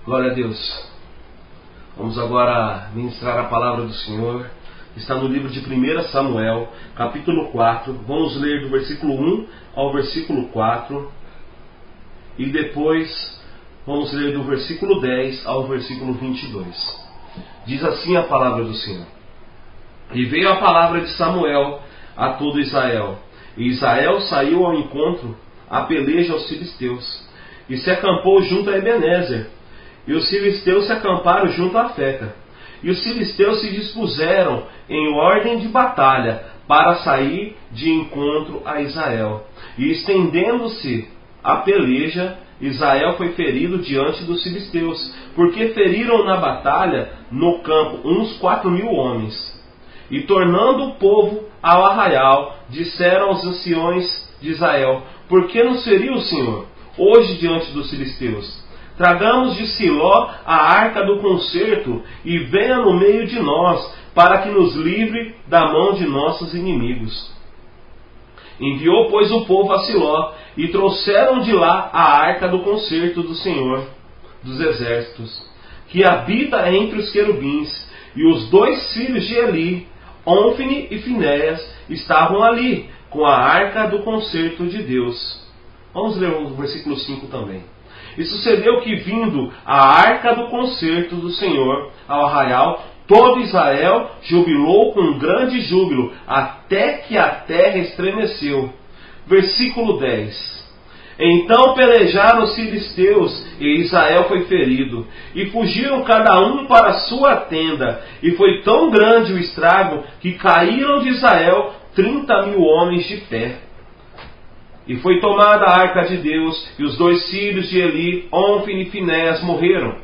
Glória a Deus. Vamos agora ministrar a palavra do Senhor. Está no livro de 1 Samuel, capítulo 4. Vamos ler do versículo 1 ao versículo 4. E depois vamos ler do versículo 10 ao versículo 22. Diz assim a palavra do Senhor. E veio a palavra de Samuel a todo Israel. E Israel saiu ao encontro, a peleja aos filisteus, e se acampou junto a Ebenezer. E os filisteus se acamparam junto a Afeca. E os filisteus se dispuseram em ordem de batalha para sair de encontro a Israel. E estendendo-se a peleja, Israel foi ferido diante dos filisteus, porque feriram na batalha no campo uns 4.000 homens. E tornando o povo ao arraial, disseram aos anciões de Israel: por que nos feriu o Senhor hoje diante dos filisteus? Tragamos de Siló a arca do concerto e venha no meio de nós, para que nos livre da mão de nossos inimigos. Enviou, pois, o povo a Siló, e trouxeram de lá a arca do concerto do Senhor dos exércitos, que habita entre os querubins, e os 2 filhos de Eli, Ofni e Finéias, estavam ali, com a arca do concerto de Deus. Vamos ler o versículo 5 também. E sucedeu que, vindo a arca do concerto do Senhor ao arraial, todo Israel jubilou com grande júbilo, até que a terra estremeceu. Versículo 10. Então pelejaram os filisteus, e Israel foi ferido, e fugiram cada um para a sua tenda, e foi tão grande o estrago, que caíram de Israel 30.000 homens de pé. E foi tomada a arca de Deus, e os 2 filhos de Eli, Ofni e Finéias, morreram.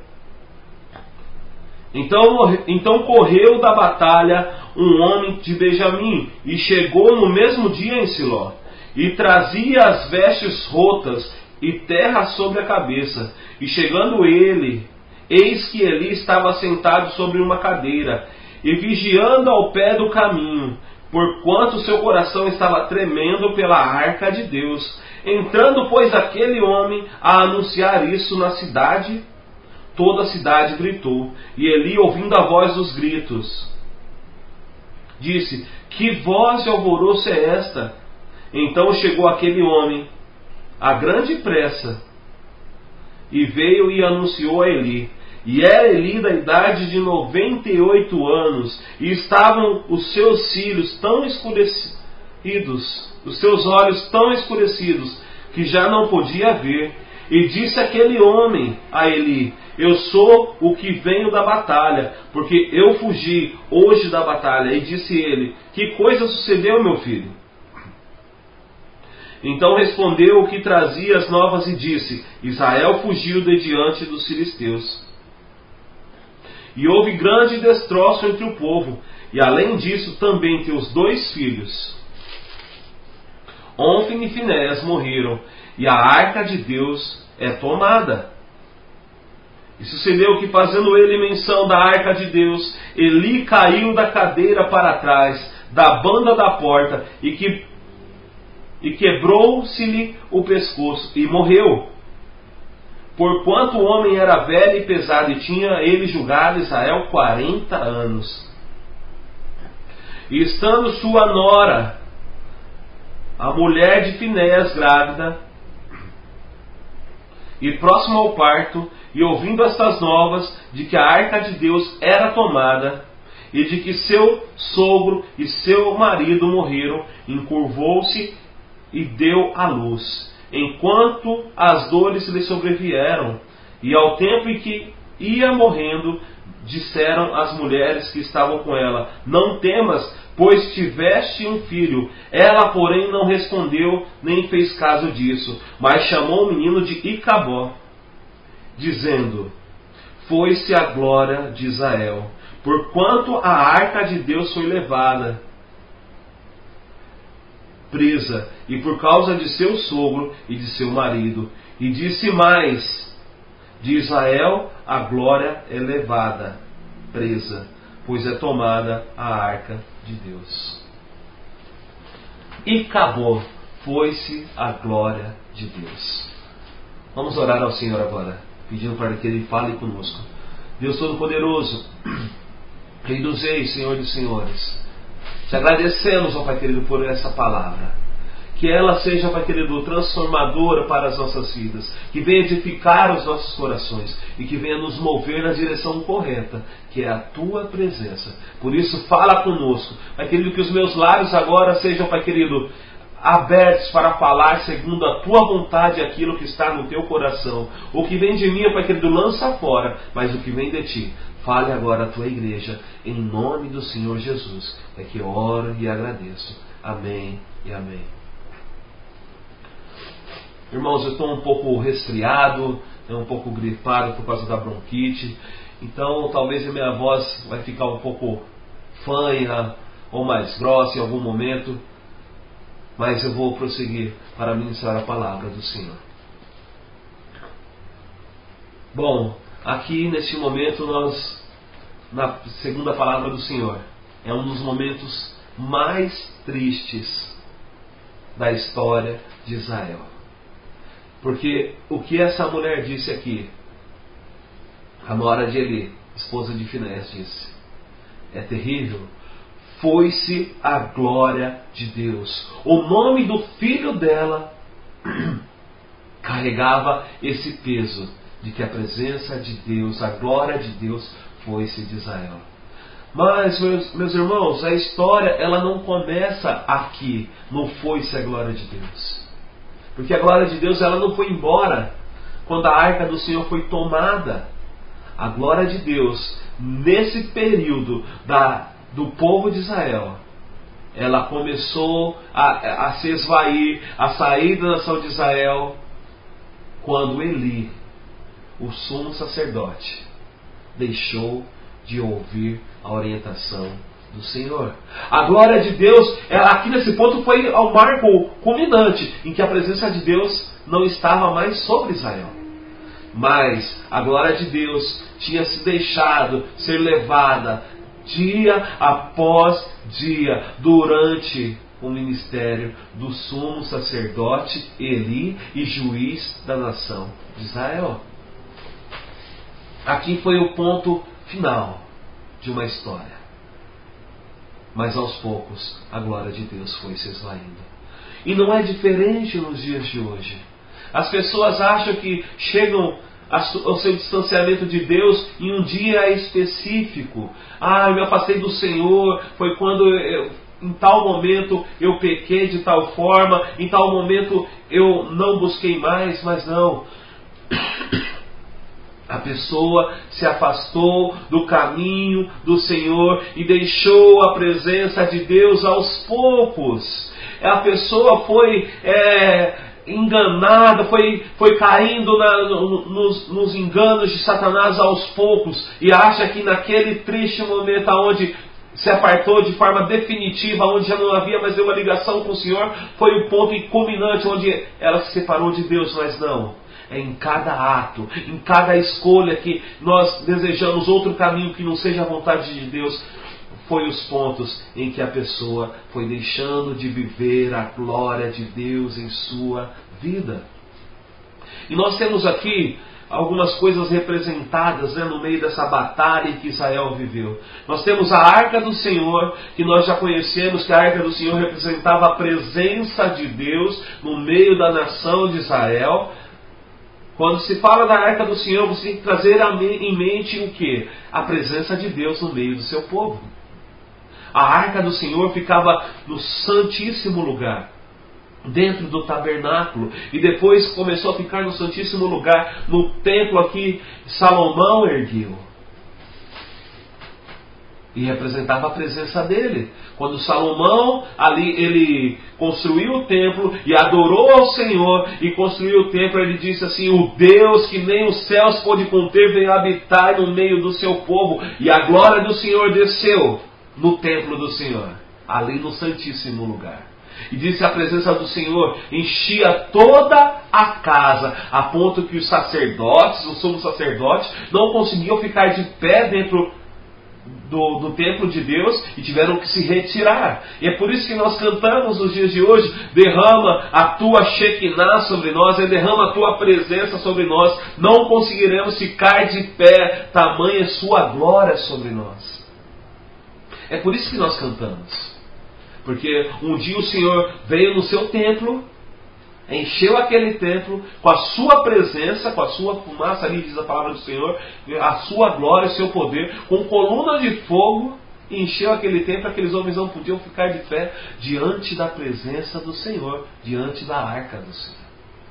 Então correu da batalha um homem de Benjamim, e chegou no mesmo dia em Siló, e trazia as vestes rotas e terra sobre a cabeça. E chegando ele, eis que Eli estava sentado sobre uma cadeira, e vigiando ao pé do caminho, porquanto seu coração estava tremendo pela arca de Deus. Entrando, pois, aquele homem a anunciar isso na cidade, toda a cidade gritou. E Eli, ouvindo a voz dos gritos, disse: que voz de alvoroço é esta? Então chegou aquele homem a grande pressa, e veio e anunciou a Eli. E era Eli da idade de 98 anos, e estavam os seus cílios tão escurecidos, os seus olhos tão escurecidos, que já não podia ver. E disse aquele homem a Eli: eu sou o que venho da batalha, porque eu fugi hoje da batalha. E disse ele: que coisa sucedeu, meu filho? Então respondeu o que trazia as novas e disse: Israel fugiu de diante dos filisteus. E houve grande destroço entre o povo, e além disso também teus 2 filhos, Ofni e Finéias, morreram, e a arca de Deus é tomada. E sucedeu que, fazendo ele menção da arca de Deus, Eli caiu da cadeira para trás, da banda da porta, e quebrou-se-lhe o pescoço, e morreu. Porquanto o homem era velho e pesado, e tinha ele julgado Israel 40 anos. E estando sua nora, a mulher de Finéias, grávida, e próxima ao parto, e ouvindo estas novas de que a arca de Deus era tomada, e de que seu sogro e seu marido morreram, encurvou-se e deu à luz, enquanto as dores lhe sobrevieram. E ao tempo em que ia morrendo, disseram as mulheres que estavam com ela: não temas, pois tiveste um filho. Ela, porém, não respondeu, nem fez caso disso, mas chamou o menino de Icabó, dizendo: foi-se a glória de Israel, porquanto a arca de Deus foi levada presa, e por causa de seu sogro e de seu marido. E disse mais: de Israel a glória é levada presa, pois é tomada a arca de Deus. E acabou, foi-se a glória de Deus. Vamos orar ao Senhor agora. pedindo para que Ele fale conosco. Deus Todo-Poderoso, Rei dos Reis, Senhor dos Senhores, te agradecemos, ó Pai querido, por essa palavra. Que ela seja, Pai querido, transformadora para as nossas vidas, que venha edificar os nossos corações e que venha nos mover na direção correta, que é a Tua presença. Por isso, fala conosco, Pai querido, que os meus lábios agora sejam, Pai querido, abertos para falar segundo a Tua vontade aquilo que está no Teu coração. O que vem de mim, Pai querido, lança fora, mas o que vem de Ti, fale agora a Tua igreja, em nome do Senhor Jesus. É que eu oro e agradeço. Amém e amém. Irmãos, eu estou um pouco resfriado, um pouco gripado por causa da bronquite, então talvez a minha voz vai ficar um pouco fanha ou mais grossa em algum momento, mas eu vou prosseguir para ministrar a palavra do Senhor. Bom, aqui neste momento na segunda palavra do Senhor, é um dos momentos mais tristes da história de Israel. Porque o que essa mulher disse aqui, a nora de Eli, esposa de Finés, disse, é terrível. Foi-se a glória de Deus. O nome do filho dela carregava esse peso de que a presença de Deus, a glória de Deus, foi-se de Israel. Mas, meus irmãos, a história ela não começa aqui, no foi-se a glória de Deus. Porque a glória de Deus ela não foi embora quando a arca do Senhor foi tomada. A glória de Deus, nesse período do povo de Israel, ela começou a se esvair, a sair da nação de Israel, quando Eli, o sumo sacerdote, deixou de ouvir a orientação do Senhor. A glória de Deus, aqui nesse ponto, foi ao marco culminante, em que a presença de Deus não estava mais sobre Israel. Mas a glória de Deus tinha se deixado ser levada dia após dia durante o ministério do sumo sacerdote Eli e juiz da nação de Israel. Aqui foi o ponto final de uma história. Mas aos poucos a glória de Deus foi se esvaindo. E não é diferente nos dias de hoje. As pessoas acham que chegam ao seu distanciamento de Deus em um dia específico. Eu me afastei do Senhor, foi quando em tal momento eu pequei de tal forma, em tal momento eu não busquei mais, mas não. A pessoa se afastou do caminho do Senhor e deixou a presença de Deus aos poucos. A pessoa foi enganada, foi caindo nos enganos de Satanás aos poucos e acha que naquele triste momento onde se apartou de forma definitiva, onde já não havia mais nenhuma ligação com o Senhor, foi o ponto culminante onde ela se separou de Deus, mas não. É em cada ato, em cada escolha que nós desejamos outro caminho que não seja a vontade de Deus, foi os pontos em que a pessoa foi deixando de viver a glória de Deus em sua vida. E nós temos aqui algumas coisas representadas no meio dessa batalha que Israel viveu. Nós temos a Arca do Senhor, que nós já conhecemos que a Arca do Senhor representava a presença de Deus no meio da nação de Israel. Quando se fala da Arca do Senhor, você tem que trazer em mente o quê? A presença de Deus no meio do seu povo. A Arca do Senhor ficava no Santíssimo Lugar, dentro do tabernáculo, e depois começou a ficar no Santíssimo Lugar, no templo aqui Salomão ergueu. E representava a presença dele. Quando Salomão ali ele construiu o templo e adorou ao Senhor e construiu o templo, ele disse assim: o Deus que nem os céus pôde conter veio habitar no meio do seu povo, e a glória do Senhor desceu no templo do Senhor, ali no Santíssimo Lugar. E disse: a presença do Senhor enchia toda a casa, a ponto que os sacerdotes, o sumo sacerdote, não conseguiam ficar de pé dentro do templo de Deus e tiveram que se retirar. E é por isso que nós cantamos nos dias de hoje: derrama a tua Shekinah sobre nós, derrama a tua presença sobre nós, não conseguiremos ficar de pé, tamanha sua glória sobre nós. É por isso que nós cantamos, porque um dia o Senhor veio no seu templo, encheu aquele templo com a sua presença, com a sua fumaça, ali diz a palavra do Senhor, a sua glória, o seu poder, com coluna de fogo, e encheu aquele templo. Aqueles homens não podiam ficar de pé diante da presença do Senhor, diante da arca do Senhor.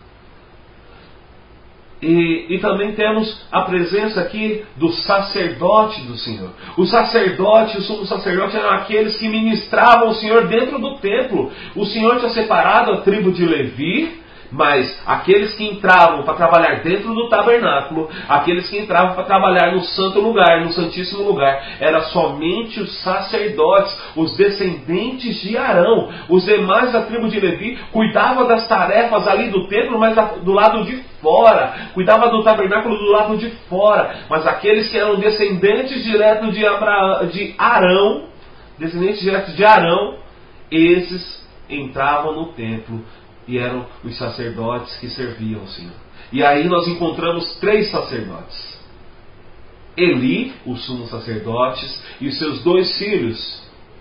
E também temos a presença aqui do sacerdote do Senhor. O sacerdote, o sumo sacerdote, eram aqueles que ministravam o Senhor dentro do templo. O Senhor tinha separado a tribo de Levi, mas aqueles que entravam para trabalhar dentro do tabernáculo, aqueles que entravam para trabalhar no santo lugar, no santíssimo lugar, eram somente os sacerdotes, os descendentes de Arão. Os demais da tribo de Levi cuidavam das tarefas ali do templo, mas do lado de fora, cuidava do tabernáculo do lado de fora. Mas aqueles que eram descendentes diretos de Arão, descendentes diretos de Arão, esses entravam no templo e eram os sacerdotes que serviam ao Senhor. E aí nós encontramos 3 sacerdotes: Eli, o sumo sacerdote, e os seus 2 filhos,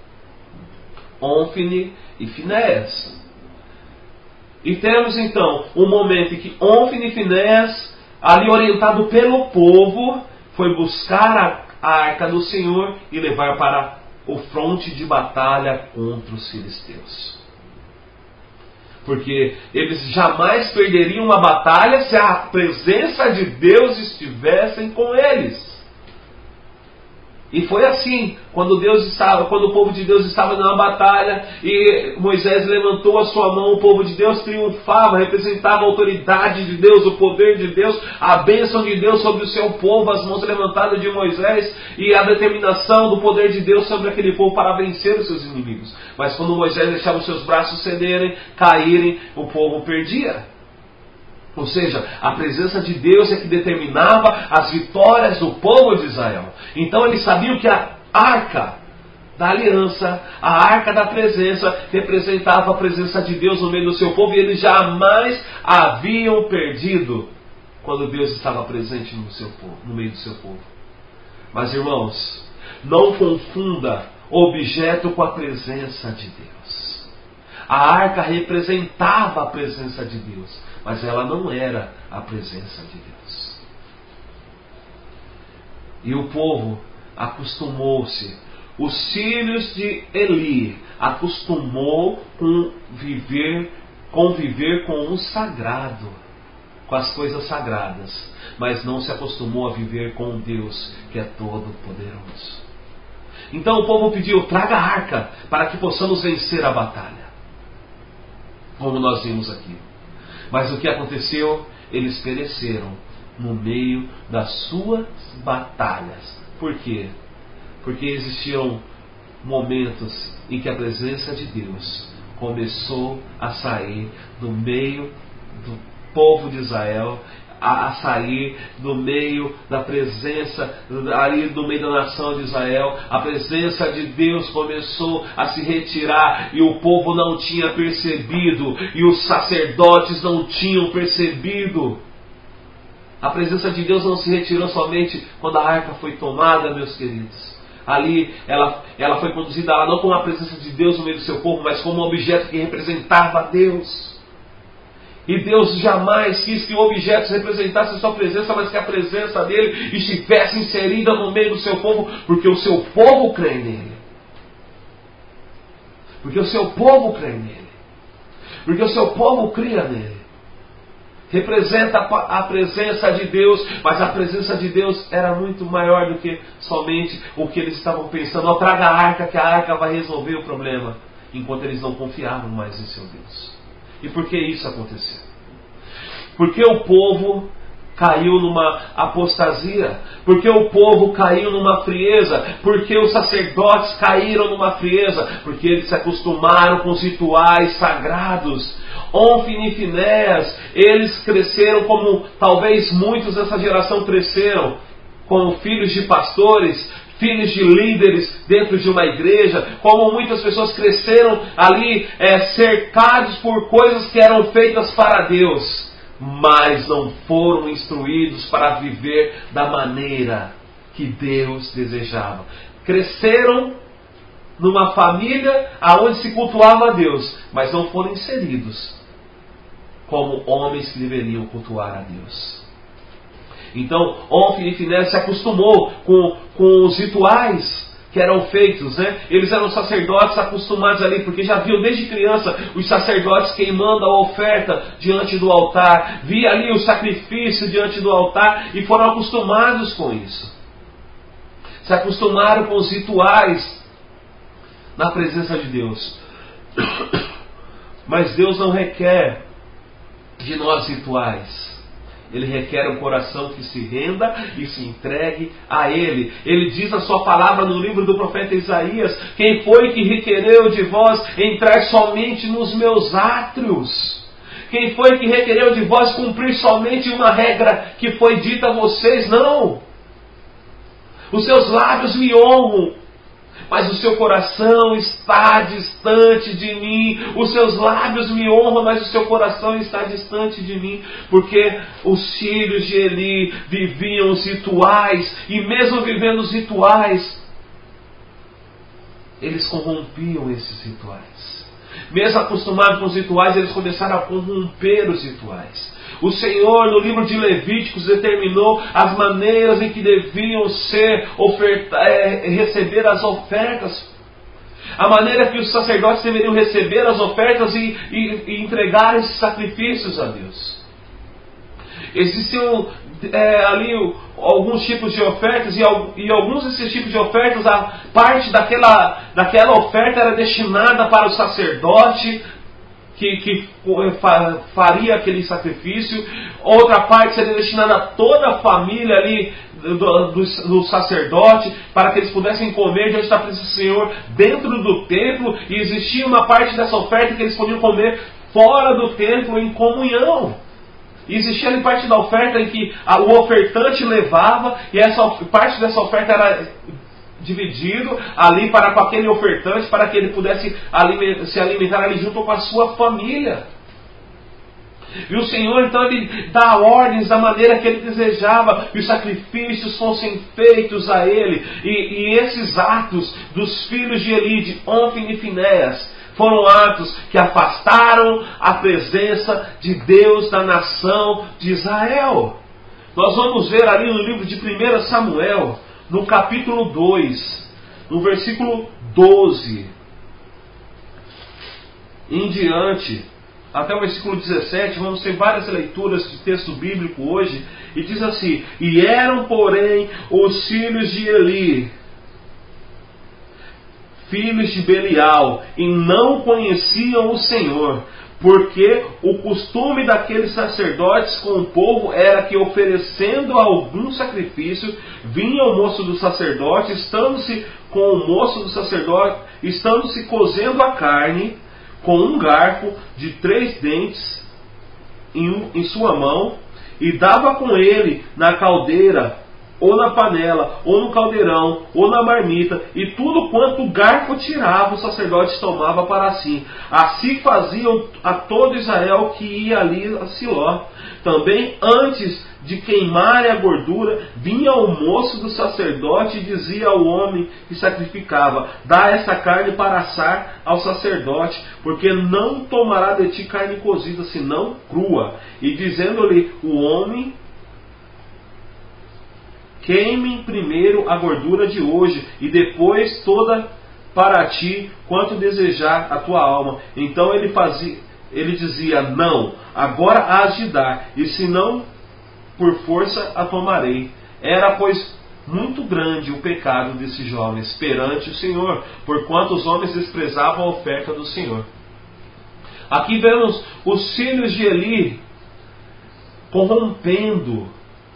Ofni e Finéias. E temos então um momento em que Ofni e Finéias, ali orientado pelo povo, foi buscar a arca do Senhor e levar para o fronte de batalha contra os filisteus. Porque eles jamais perderiam uma batalha se a presença de Deus estivesse com eles. E foi assim, quando o povo de Deus estava numa batalha e Moisés levantou a sua mão, o povo de Deus triunfava, representava a autoridade de Deus, o poder de Deus, a bênção de Deus sobre o seu povo, as mãos levantadas de Moisés e a determinação do poder de Deus sobre aquele povo para vencer os seus inimigos. Mas quando Moisés deixava os seus braços cederem, caírem, o povo perdia. Ou seja, a presença de Deus é que determinava as vitórias do povo de Israel. Então eles sabiam que a arca da aliança, a arca da presença, representava a presença de Deus no meio do seu povo, e eles jamais haviam perdido quando Deus estava presente no seu povo, no meio do seu povo. Mas irmãos, não confunda objeto com a presença de Deus. A arca representava a presença de Deus, mas ela não era a presença de Deus. E o povo acostumou-se, os filhos de Eli acostumou com conviver com o sagrado, com as coisas sagradas, mas não se acostumou a viver com Deus que é todo poderoso. Então o povo pediu: traga a arca para que possamos vencer a batalha, como nós vimos aqui. Mas o que aconteceu? Eles pereceram no meio das suas batalhas. Por quê? Porque existiam momentos em que a presença de Deus começou a sair do meio do povo de Israel, a sair do meio da presença, ali do meio da nação de Israel. A presença de Deus começou a se retirar e o povo não tinha percebido, e os sacerdotes não tinham percebido. A presença de Deus não se retirou somente quando a arca foi tomada, meus queridos. Ali ela foi conduzida lá não como a presença de Deus no meio do seu povo, mas como um objeto que representava a Deus. E Deus jamais quis que o objeto representasse a sua presença, mas que a presença dele estivesse inserida no meio do seu povo, porque o seu povo crê nele. Porque o seu povo crê nele. Porque o seu povo cria nele. Representa a presença de Deus, mas a presença de Deus era muito maior do que somente o que eles estavam pensando: ó, traga a arca, que a arca vai resolver o problema. Enquanto eles não confiavam mais em seu Deus. E por que isso aconteceu? Porque o povo caiu numa apostasia, porque o povo caiu numa frieza, porque os sacerdotes caíram numa frieza, porque eles se acostumaram com os rituais sagrados. Ofni e Finéias, eles cresceram como talvez muitos dessa geração cresceram, como filhos de pastores filhos de líderes dentro de uma igreja, como muitas pessoas cresceram ali cercados por coisas que eram feitas para Deus, mas não foram instruídos para viver da maneira que Deus desejava. Cresceram numa família onde se cultuava a Deus, mas não foram inseridos como homens que deveriam cultuar a Deus. Então, Ofni e Finéias se acostumou com os rituais que eram feitos, né? Eles eram sacerdotes acostumados ali, porque já viam desde criança os sacerdotes queimando a oferta diante do altar, via ali o sacrifício diante do altar e foram acostumados com isso. Se acostumaram com os rituais na presença de Deus. Mas Deus não requer de nós rituais. Ele requer um coração que se renda e se entregue a Ele. Ele diz a sua palavra no livro do profeta Isaías: quem foi que requereu de vós entrar somente nos meus átrios? Quem foi que requereu de vós cumprir somente uma regra que foi dita a vocês? Não! Os seus lábios me honram, mas o seu coração está distante de mim. Os seus lábios me honram, mas o seu coração está distante de mim. Porque os filhos de Eli viviam os rituais, e mesmo vivendo os rituais, eles corrompiam esses rituais. Mesmo acostumados com os rituais, eles começaram a corromper os rituais. O Senhor, no livro de Levíticos, determinou as maneiras em que deviam ser receber as ofertas. A maneira que os sacerdotes deveriam receber as ofertas e entregar esses sacrifícios a Deus. Existiam ali alguns tipos de ofertas, e alguns desses tipos de ofertas, a parte daquela oferta era destinada para o sacerdote que faria aquele sacrifício. Outra parte seria destinada a toda a família ali do sacerdote, para que eles pudessem comer diante da presença do Senhor dentro do templo, e existia uma parte dessa oferta que eles podiam comer fora do templo em comunhão. E existia ali parte da oferta em que o ofertante levava, e essa parte dessa oferta era dividido ali com aquele ofertante, para que ele pudesse se alimentar ali junto com a sua família. E o Senhor então ele dá ordens da maneira que ele desejava, que os sacrifícios fossem feitos a ele. E esses atos dos filhos de Eli, de Ofni e Finéias, foram atos que afastaram a presença de Deus da nação de Israel. Nós vamos ver ali no livro de 1 Samuel, no capítulo 2, no versículo 12 em diante, até o versículo 17, vamos ter várias leituras de texto bíblico hoje, e diz assim: e eram, porém, os filhos de Eli, filhos de Belial, e não conheciam o Senhor, porque o costume daqueles sacerdotes com o povo era que, oferecendo algum sacrifício, vinha o moço do sacerdote, estando-se com o moço do sacerdote, estando-se cozendo a carne, com um garfo de 3 dentes em sua mão, e dava com ele na caldeira, ou na panela, ou no caldeirão, ou na marmita, e tudo quanto o garfo tirava, o sacerdote tomava para si. Assim faziam a todo Israel que ia ali a Siló. Também antes de queimarem a gordura, vinha o moço do sacerdote e dizia ao homem que sacrificava: dá esta carne para assar ao sacerdote, porque não tomará de ti carne cozida, senão crua. E dizendo-lhe o homem: queime primeiro a gordura de hoje, e depois toda para ti, quanto desejar a tua alma. Então ele dizia: não, agora hás de dar, e se não, por força a tomarei. Era, pois, muito grande o pecado desses jovens perante o Senhor, porquanto os homens desprezavam a oferta do Senhor. Aqui vemos os filhos de Eli corrompendo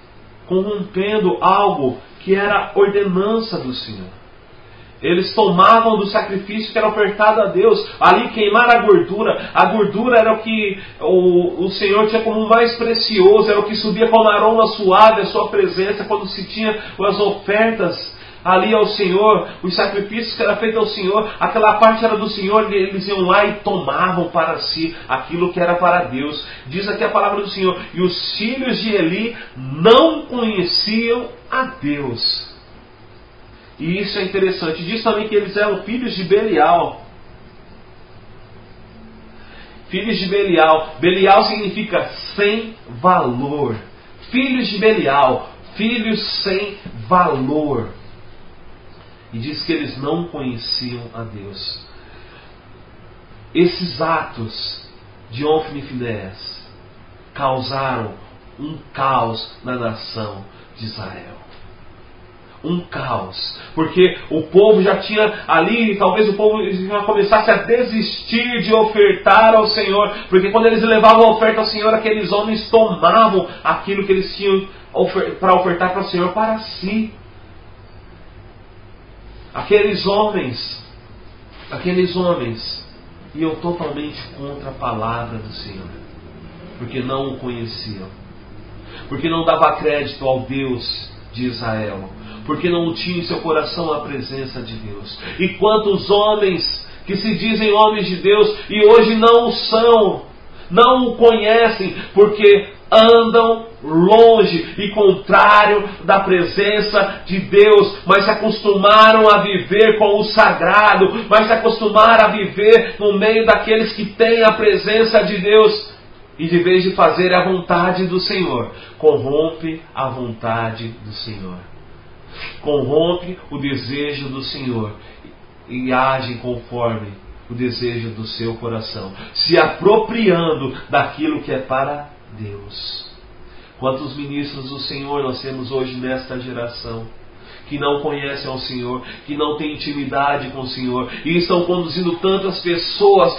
algo que era ordenança do Senhor. Eles tomavam do sacrifício que era ofertado a Deus, ali queimar a gordura. A gordura era o que o Senhor tinha como mais precioso, era o que subia com aroma suave a sua presença quando se tinha as ofertas ali ao Senhor, os sacrifícios que eram feitos ao Senhor, aquela parte era do Senhor, e eles iam lá e tomavam para si aquilo que era para Deus. Diz aqui a palavra do Senhor: e os filhos de Eli não conheciam a Deus. E isso é interessante. Diz também que eles eram filhos de Belial. Filhos de Belial. Belial significa sem valor. Filhos de Belial. Filhos sem valor. E diz que eles não conheciam a Deus. Esses atos de Ofni e Finéias causaram um caos na nação de Israel. Um caos, porque o povo já tinha ali, talvez o povo já começasse a desistir de ofertar ao Senhor, porque quando eles levavam a oferta ao Senhor, aqueles homens tomavam aquilo que eles tinham para ofertar para o Senhor para si. Aqueles homens iam totalmente contra a palavra do Senhor, porque não o conheciam, porque não dava crédito ao Deus de Israel, porque não tinha em seu coração a presença de Deus. E quantos homens que se dizem homens de Deus e hoje não o são, não o conhecem, porque andam longe e contrário da presença de Deus, mas se acostumaram a viver com o sagrado, mas se acostumaram a viver no meio daqueles que têm a presença de Deus. E de vez de fazer a vontade do Senhor, corrompe a vontade do Senhor. Corrompe o desejo do Senhor e age conforme o desejo do seu coração, se apropriando daquilo que é para Deus. Quantos ministros do Senhor nós temos hoje nesta geração, que não conhecem ao Senhor, que não têm intimidade com o Senhor, e estão conduzindo tantas pessoas,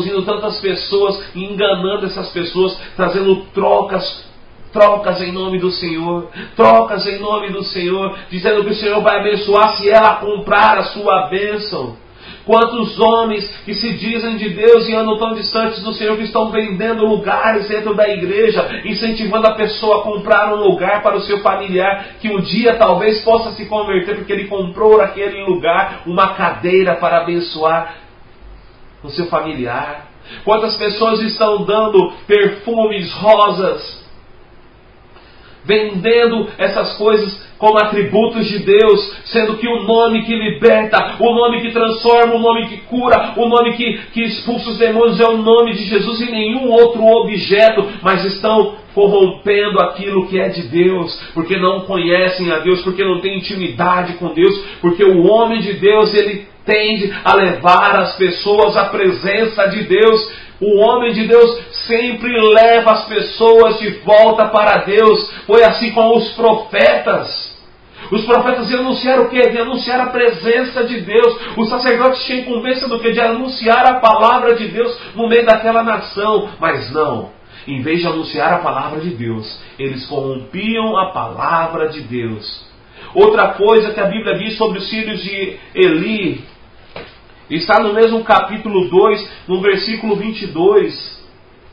e enganando essas pessoas, trazendo trocas em nome do Senhor, dizendo que o Senhor vai abençoar se ela comprar a sua bênção. Quantos homens que se dizem de Deus e andam tão distantes do Senhor, que estão vendendo lugares dentro da igreja, incentivando a pessoa a comprar um lugar para o seu familiar, que um dia talvez possa se converter, porque ele comprou naquele lugar uma cadeira para abençoar o seu familiar. Quantas pessoas estão dando perfumes, rosas, vendendo essas coisas como atributos de Deus, sendo que o nome que liberta, o nome que transforma, o nome que cura, o nome que expulsa os demônios é o nome de Jesus e nenhum outro objeto, mas estão corrompendo aquilo que é de Deus, porque não conhecem a Deus, porque não têm intimidade com Deus, porque o homem de Deus, ele tende a levar as pessoas à presença de Deus. O homem de Deus sempre leva as pessoas de volta para Deus. Foi assim com os profetas. Os profetas iam anunciar o quê? Iam anunciar a presença de Deus. Os sacerdotes tinham incumbência do quê? De anunciar a palavra de Deus no meio daquela nação. Mas não. Em vez de anunciar a palavra de Deus, eles corrompiam a palavra de Deus. Outra coisa que a Bíblia diz sobre os filhos de Eli, está no mesmo capítulo 2, no versículo 22.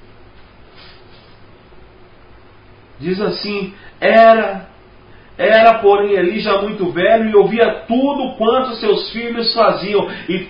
Diz assim: Era porém Eli já muito velho e ouvia tudo quanto seus filhos faziam, e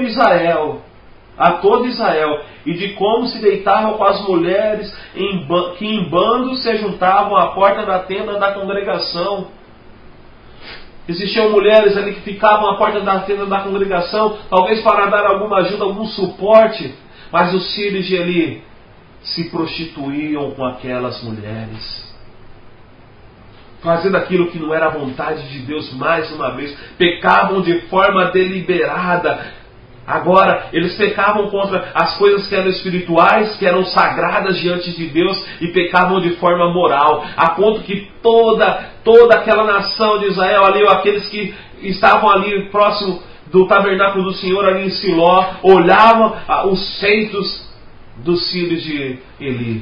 a todo Israel, e de como se deitavam com as mulheres que em bando se juntavam à porta da tenda da congregação. Existiam mulheres ali que ficavam à porta da tenda da congregação, talvez para dar alguma ajuda, algum suporte, mas os filhos de Eli se prostituíam com aquelas mulheres, fazendo aquilo que não era a vontade de Deus mais uma vez, pecavam de forma deliberada. Agora, eles pecavam contra as coisas que eram espirituais, que eram sagradas diante de Deus, e pecavam de forma moral, a ponto que toda aquela nação de Israel, ali, aqueles que estavam ali próximo do tabernáculo do Senhor, ali em Siló, olhavam os feitos dos filhos de Eli.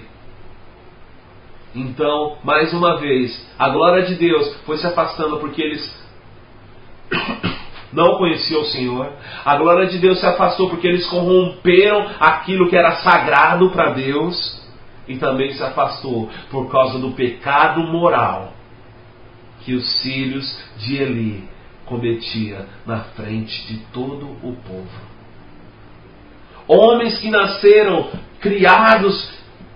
Então, mais uma vez, a glória de Deus foi se afastando, porque eles não conheciam o Senhor. A glória de Deus se afastou porque eles corromperam aquilo que era sagrado para Deus. E também se afastou por causa do pecado moral que os filhos de Eli cometia na frente de todo o povo. Homens que nasceram criados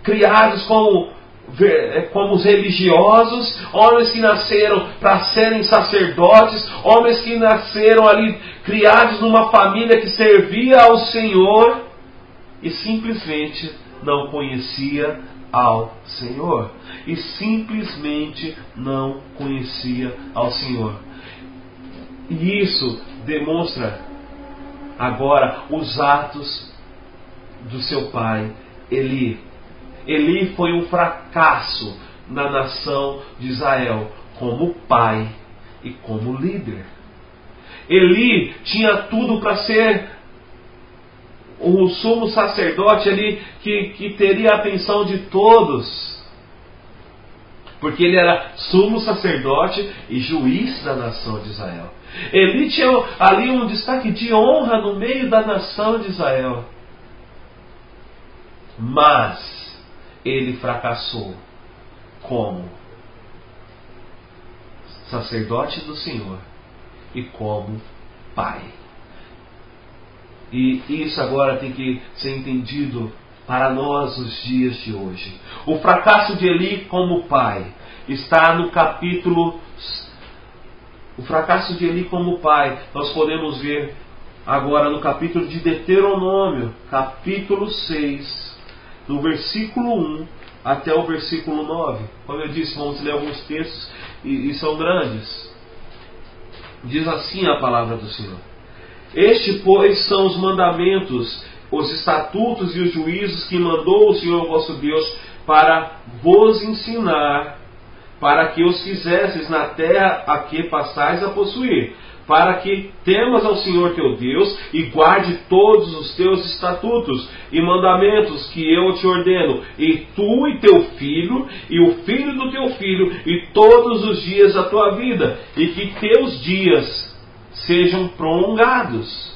como os religiosos, homens que nasceram para serem sacerdotes, homens que nasceram ali criados numa família que servia ao Senhor e simplesmente não conhecia ao Senhor. E simplesmente não conhecia ao Senhor. E isso demonstra agora os atos do seu pai, Eli. Eli foi um fracasso na nação de Israel como pai e como líder. Eli tinha tudo para ser o sumo sacerdote ali que teria a atenção de todos, porque ele era sumo sacerdote e juiz da nação de Israel. Eli tinha ali um destaque de honra no meio da nação de Israel. Mas ele fracassou como sacerdote do Senhor e como pai. E isso agora tem que ser entendido para nós os dias de hoje. O fracasso de Eli como pai está no capítulo... O fracasso de Eli como pai nós podemos ver agora no capítulo de Deuteronômio, capítulo 6, do versículo 1 até o versículo 9. Como eu disse, vamos ler alguns textos e são grandes. Diz assim a palavra do Senhor: Este, pois, são os mandamentos, os estatutos e os juízos que mandou o Senhor vosso Deus para vos ensinar, para que os fizesseis na terra a que passais a possuir, para que temas ao Senhor teu Deus e guarde todos os teus estatutos e mandamentos que eu te ordeno, e tu e teu filho, e o filho do teu filho, e todos os dias da tua vida, e que teus dias sejam prolongados.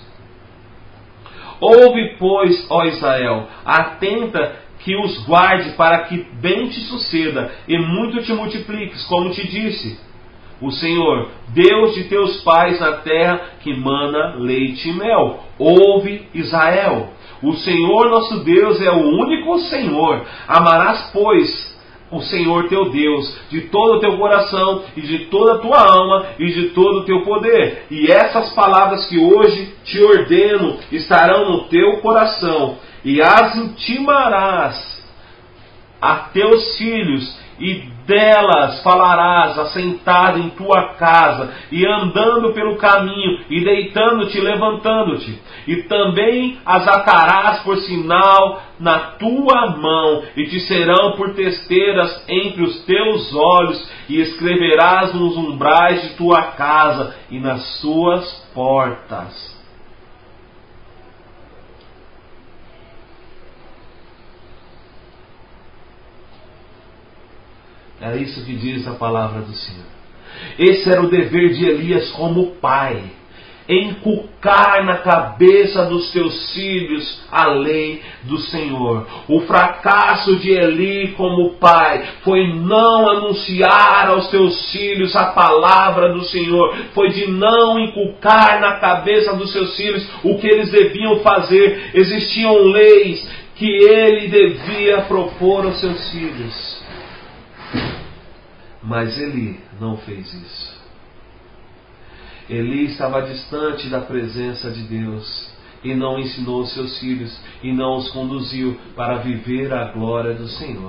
Ouve, pois, ó Israel, atenta que os guarde, para que bem te suceda e muito te multipliques, como te disse o Senhor, Deus de teus pais, na terra que mana leite e mel. Ouve, Israel, o Senhor nosso Deus é o único Senhor. Amarás, pois, o Senhor teu Deus de todo o teu coração e de toda a tua alma e de todo o teu poder. E essas palavras que hoje te ordeno estarão no teu coração, e as intimarás a teus filhos, e delas falarás assentado em tua casa, e andando pelo caminho, e deitando-te e levantando-te. E também as atarás por sinal na tua mão, e te serão por testeiras entre os teus olhos, e escreverás nos umbrais de tua casa e nas suas portas. É isso que diz a palavra do Senhor. Esse era o dever de Elias como pai: inculcar na cabeça dos teus filhos a lei do Senhor. O fracasso de Eli como pai foi não anunciar aos teus filhos a palavra do Senhor, foi de não inculcar na cabeça dos seus filhos o que eles deviam fazer. Existiam leis que ele devia propor aos seus filhos. Mas Eli não fez isso. Eli estava distante da presença de Deus e não ensinou os seus filhos e não os conduziu para viver a glória do Senhor.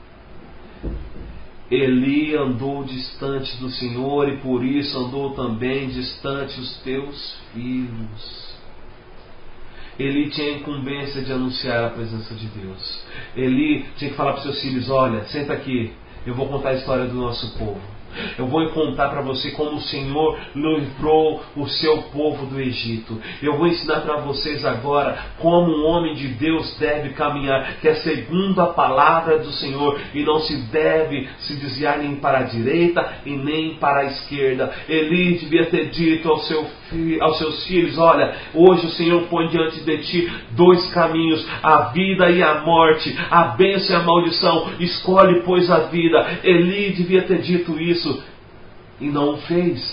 Eli andou distante do Senhor e por isso andou também distante os teus filhos. Eli tinha a incumbência de anunciar a presença de Deus. Eli tinha que falar para os seus filhos: olha, senta aqui, eu vou contar a história do nosso povo. Eu vou contar para você como o Senhor livrou o seu povo do Egito. Eu vou ensinar para vocês agora como um homem de Deus deve caminhar, que é segundo a palavra do Senhor, e não se deve se desviar nem para a direita e nem para a esquerda. Eli devia ter dito aos seus filhos: olha, hoje o Senhor põe diante de ti dois caminhos, a vida e a morte, a bênção e a maldição. Escolhe, pois, a vida. Eli devia ter dito isso e não o fez.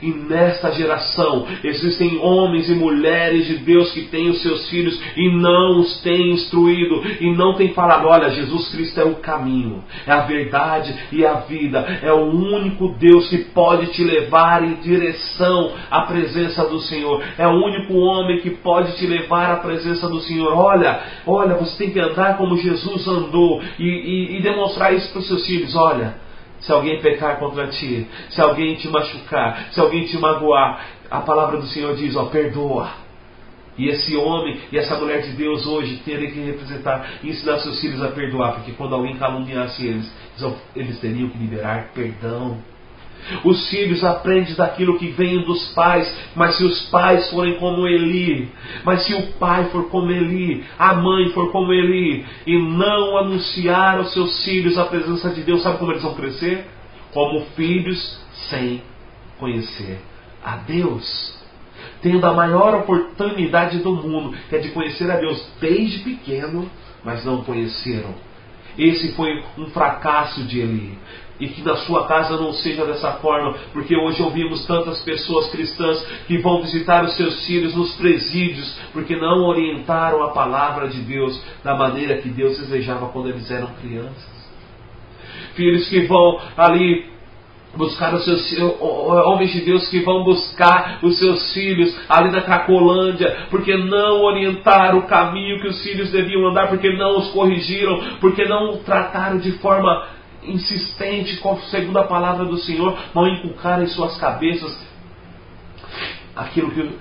E nesta geração existem homens e mulheres de Deus que têm os seus filhos e não os têm instruído e não têm falado: olha, Jesus Cristo é o caminho, é a verdade e a vida, é o único Deus que pode te levar em direção à presença do Senhor, é o único homem que pode te levar à presença do Senhor. Olha, você tem que andar como Jesus andou e demonstrar isso para os seus filhos. Olha, se alguém pecar contra ti, se alguém te machucar, se alguém te magoar, a palavra do Senhor diz: perdoa. E esse homem e essa mulher de Deus hoje terem que representar e ensinar seus filhos a perdoar, porque quando alguém caluniasse eles teriam que liberar perdão. Os filhos aprendem daquilo que vem dos pais, mas se os pais forem como Eli, mas se o pai for como Eli, a mãe for como Eli, e não anunciar aos seus filhos a presença de Deus, sabe como eles vão crescer? Como filhos sem conhecer a Deus, tendo a maior oportunidade do mundo, que é de conhecer a Deus desde pequeno, mas não conheceram. Esse foi um fracasso de Eli. E que na sua casa não seja dessa forma, porque hoje ouvimos tantas pessoas cristãs que vão visitar os seus filhos nos presídios, porque não orientaram a palavra de Deus da maneira que Deus desejava quando eles eram crianças. Filhos que vão ali buscar os seus homens de Deus que vão buscar os seus filhos ali na Cracolândia, porque não orientaram o caminho que os filhos deviam andar, porque não os corrigiram, porque não trataram de forma insistente, segundo a palavra do Senhor, não inculcaram em suas cabeças aquilo que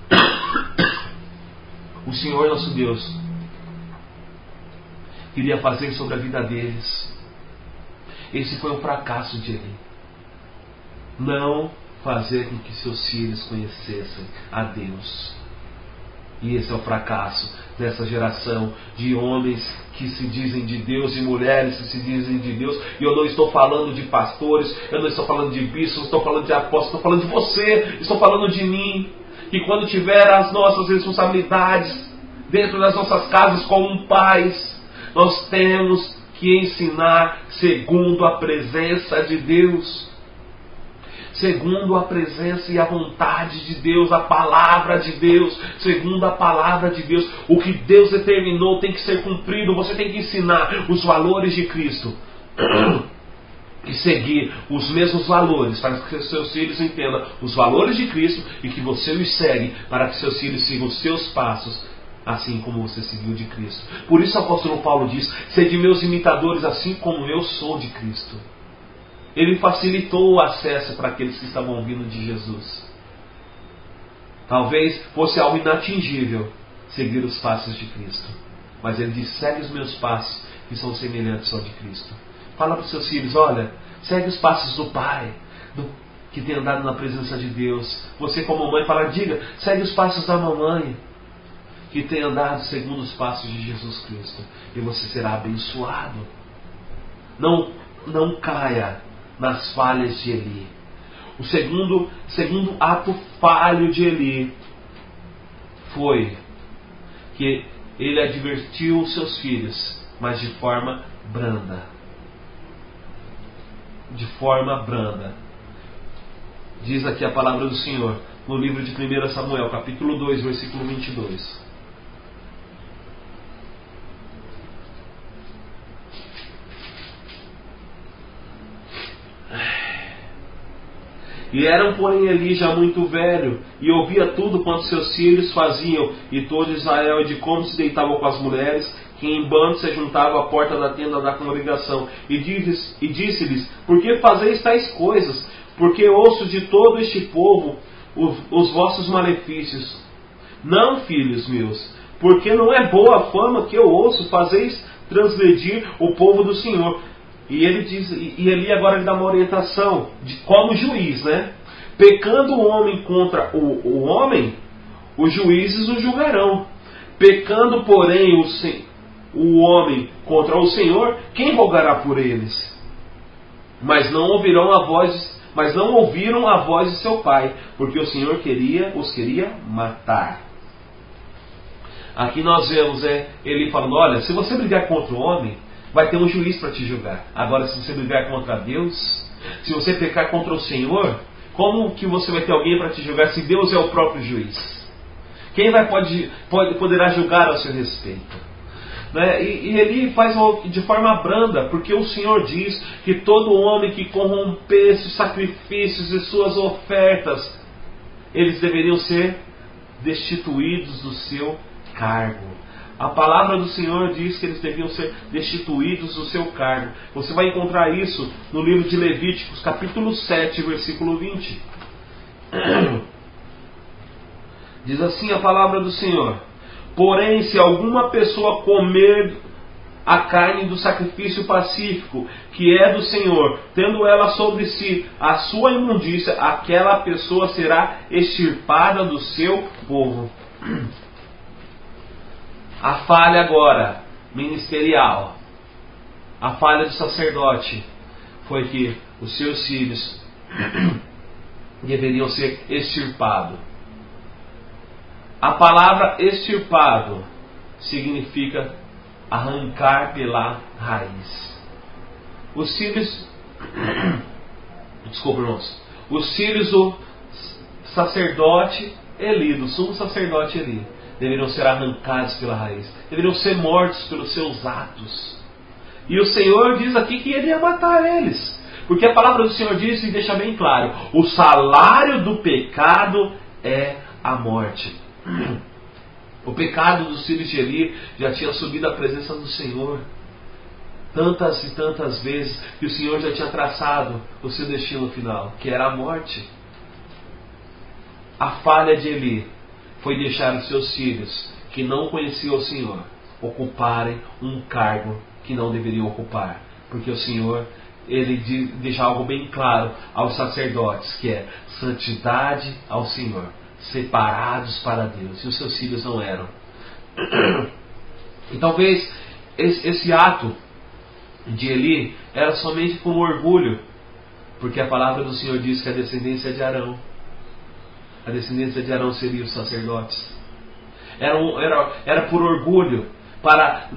o Senhor nosso Deus queria fazer sobre a vida deles. Esse foi um fracasso de Eli. Não fazer com que seus filhos conhecessem a Deus. E esse é o fracasso dessa geração de homens que se dizem de Deus e mulheres que se dizem de Deus. E eu não estou falando de pastores, eu não estou falando de bispos, não estou falando de apóstolos, estou falando de você, estou falando de mim. Que quando tiver as nossas responsabilidades dentro das nossas casas como pais, nós temos que ensinar segundo a presença de Deus. Segundo a presença e a vontade de Deus, a palavra de Deus, segundo a palavra de Deus, o que Deus determinou tem que ser cumprido. Você tem que ensinar os valores de Cristo e seguir os mesmos valores, para que seus filhos entendam os valores de Cristo e que você os segue, para que seus filhos sigam os seus passos, assim como você seguiu de Cristo. Por isso o apóstolo Paulo diz: sede meus imitadores, assim como eu sou de Cristo. Ele facilitou o acesso para aqueles que estavam vindo de Jesus. Talvez fosse algo inatingível seguir os passos de Cristo, mas ele diz: segue os meus passos, que são semelhantes ao de Cristo. Fala para os seus filhos: olha, segue os passos do Pai, que tem andado na presença de Deus. Você como mãe, diga: segue os passos da mamãe, que tem andado segundo os passos de Jesus Cristo, e você será abençoado. Não caia nas falhas de Eli. O segundo ato falho de Eli foi que ele advertiu os seus filhos, mas de forma branda. De forma branda. Diz aqui a palavra do Senhor no livro de 1 Samuel, capítulo 2, versículo 22. E eram, porém, Eli já muito velho, e ouvia tudo quanto seus filhos faziam, e todo Israel, de como se deitavam com as mulheres, que em bando se juntavam à porta da tenda da congregação. E disse-lhes: por que fazeis tais coisas? Porque ouço de todo este povo os vossos malefícios. Não, filhos meus, porque não é boa a fama que eu ouço, fazeis transgredir o povo do Senhor. E ele diz, e Eli agora ele dá uma orientação de como juiz, né? Pecando o homem contra o homem, os juízes o julgarão. Pecando, porém, o homem contra o Senhor, quem rogará por eles? Mas não ouviram a voz de seu pai, porque o Senhor os queria matar. Aqui nós vemos ele falando: olha, se você brigar contra o homem, vai ter um juiz para te julgar. Agora, se você brigar contra Deus, se você pecar contra o Senhor, Como que você vai ter alguém para te julgar se Deus é o próprio juiz? Quem poderá julgar a seu respeito? Né? E ele faz de forma branda, porque o Senhor diz que todo homem que corrompesse os sacrifícios e suas ofertas, eles deveriam ser destituídos do seu cargo. A palavra do Senhor diz que eles deviam ser destituídos do seu cargo. Você vai encontrar isso no livro de Levíticos, capítulo 7, versículo 20. Diz assim a palavra do Senhor: porém, se alguma pessoa comer a carne do sacrifício pacífico, que é do Senhor, tendo ela sobre si a sua imundícia, aquela pessoa será extirpada do seu povo. A falha agora, ministerial, a falha do sacerdote, foi que os seus filhos deveriam ser extirpados. A palavra extirpado significa arrancar pela raiz. Os filhos, desculpa, irmãos, os filhos do sacerdote Eli, do sumo sacerdote Eli, deveriam ser arrancados pela raiz, deveriam ser mortos pelos seus atos. E o Senhor diz aqui que ele ia matar eles, porque a palavra do Senhor diz e deixa bem claro: o salário do pecado é a morte. O pecado dos filhos de Eli já tinha subido à presença do Senhor tantas e tantas vezes, que o Senhor já tinha traçado o seu destino final, que era a morte. A falha de Eli foi deixar os seus filhos, que não conheciam o Senhor, ocuparem um cargo que não deveriam ocupar. Porque o Senhor, ele deixa algo bem claro aos sacerdotes, que é santidade ao Senhor, separados para Deus. E os seus filhos não eram. E talvez esse ato de Eli era somente por um orgulho, porque a palavra do Senhor diz que a descendência de Arão, a descendência de Arão seria os sacerdotes. Era por orgulho, para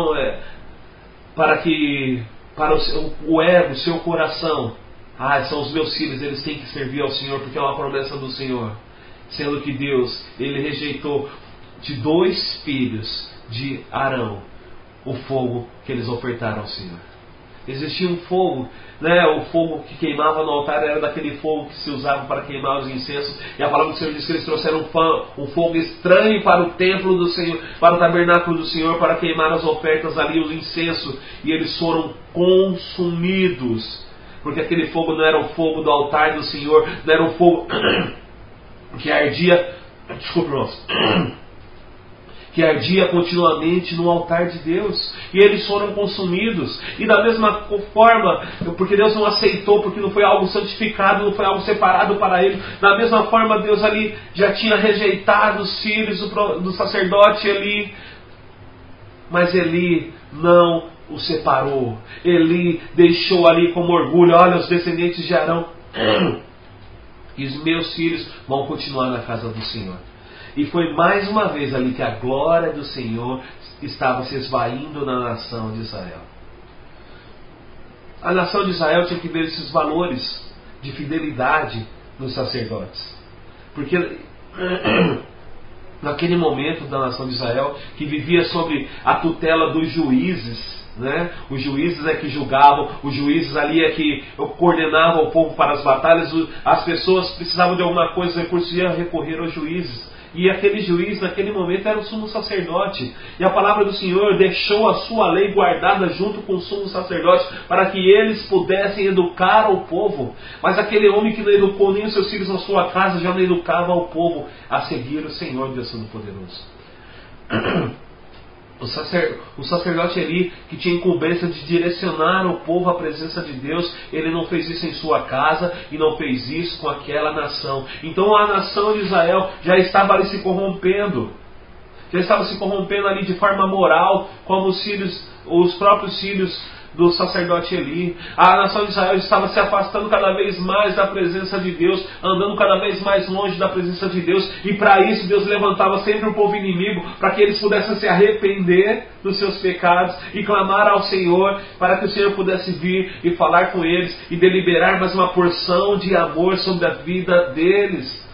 o ego, o seu coração. São os meus filhos, eles têm que servir ao Senhor, porque é uma promessa do Senhor. Sendo que Deus, ele rejeitou de 2 filhos de Arão o fogo que eles ofertaram ao Senhor. Existia um fogo, o fogo que queimava no altar era daquele fogo que se usava para queimar os incensos. E a palavra do Senhor diz que eles trouxeram um fogo estranho para o templo do Senhor, para o tabernáculo do Senhor, para queimar as ofertas ali, os incensos. E eles foram consumidos, porque aquele fogo não era o fogo do altar do Senhor, não era o fogo que ardia, que ardia continuamente no altar de Deus. E eles foram consumidos. E da mesma forma, porque Deus não aceitou, porque não foi algo santificado, não foi algo separado para ele, da mesma forma Deus ali já tinha rejeitado os filhos do sacerdote Eli. Mas Eli não o separou. Eli deixou ali como orgulho: olha, os descendentes de Arão e os meus filhos vão continuar na casa do Senhor. E foi mais uma vez ali que a glória do Senhor estava se esvaindo na nação de Israel. A nação de Israel tinha que ver esses valores de fidelidade nos sacerdotes. Porque naquele momento da nação de Israel, que vivia sob a tutela dos juízes, os juízes é que julgavam, os juízes ali é que coordenavam o povo para as batalhas. As pessoas precisavam de alguma coisa, recursos, iam recorrer aos juízes. E aquele juiz naquele momento era o sumo sacerdote. E a palavra do Senhor deixou a sua lei guardada junto com o sumo sacerdote, para que eles pudessem educar o povo. Mas aquele homem que não educou nem os seus filhos na sua casa, já não educava o povo a seguir o Senhor, Deus Todo-Poderoso. O sacerdote Eli, que tinha incumbência de direcionar o povo à presença de Deus, ele não fez isso em sua casa e não fez isso com aquela nação. Então a nação de Israel já estava ali se corrompendo. Já estava se corrompendo ali de forma moral, como os próprios filhos do sacerdote Eli. A nação de Israel estava se afastando cada vez mais da presença de Deus, andando cada vez mais longe da presença de Deus, e para isso Deus levantava sempre um povo inimigo, para que eles pudessem se arrepender dos seus pecados e clamar ao Senhor, para que o Senhor pudesse vir e falar com eles e deliberar mais uma porção de amor sobre a vida deles.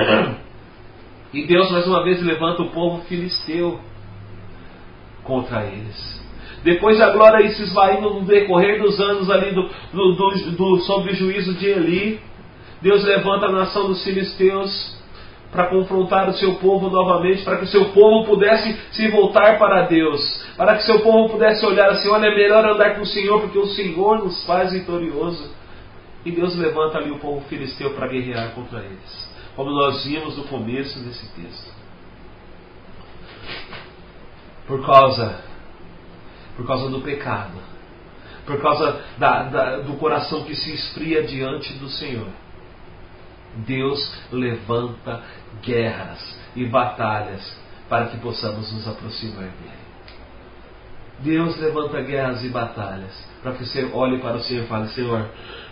E Deus mais uma vez levanta o povo filisteu contra eles. Depois da glória se esvaindo no decorrer dos anos ali sobre o juízo de Eli, Deus levanta a nação dos filisteus para confrontar o seu povo novamente, para que o seu povo pudesse se voltar para Deus, para que o seu povo pudesse olhar assim: olha, é melhor andar com o Senhor, porque o Senhor nos faz vitorioso. E Deus levanta ali o povo filisteu para guerrear contra eles, como nós vimos no começo desse texto. Por causa do pecado, por causa do coração que se esfria diante do Senhor, Deus levanta guerras e batalhas para que possamos nos aproximar dele. Deus levanta guerras e batalhas para que você olhe para o Senhor e fale: Senhor,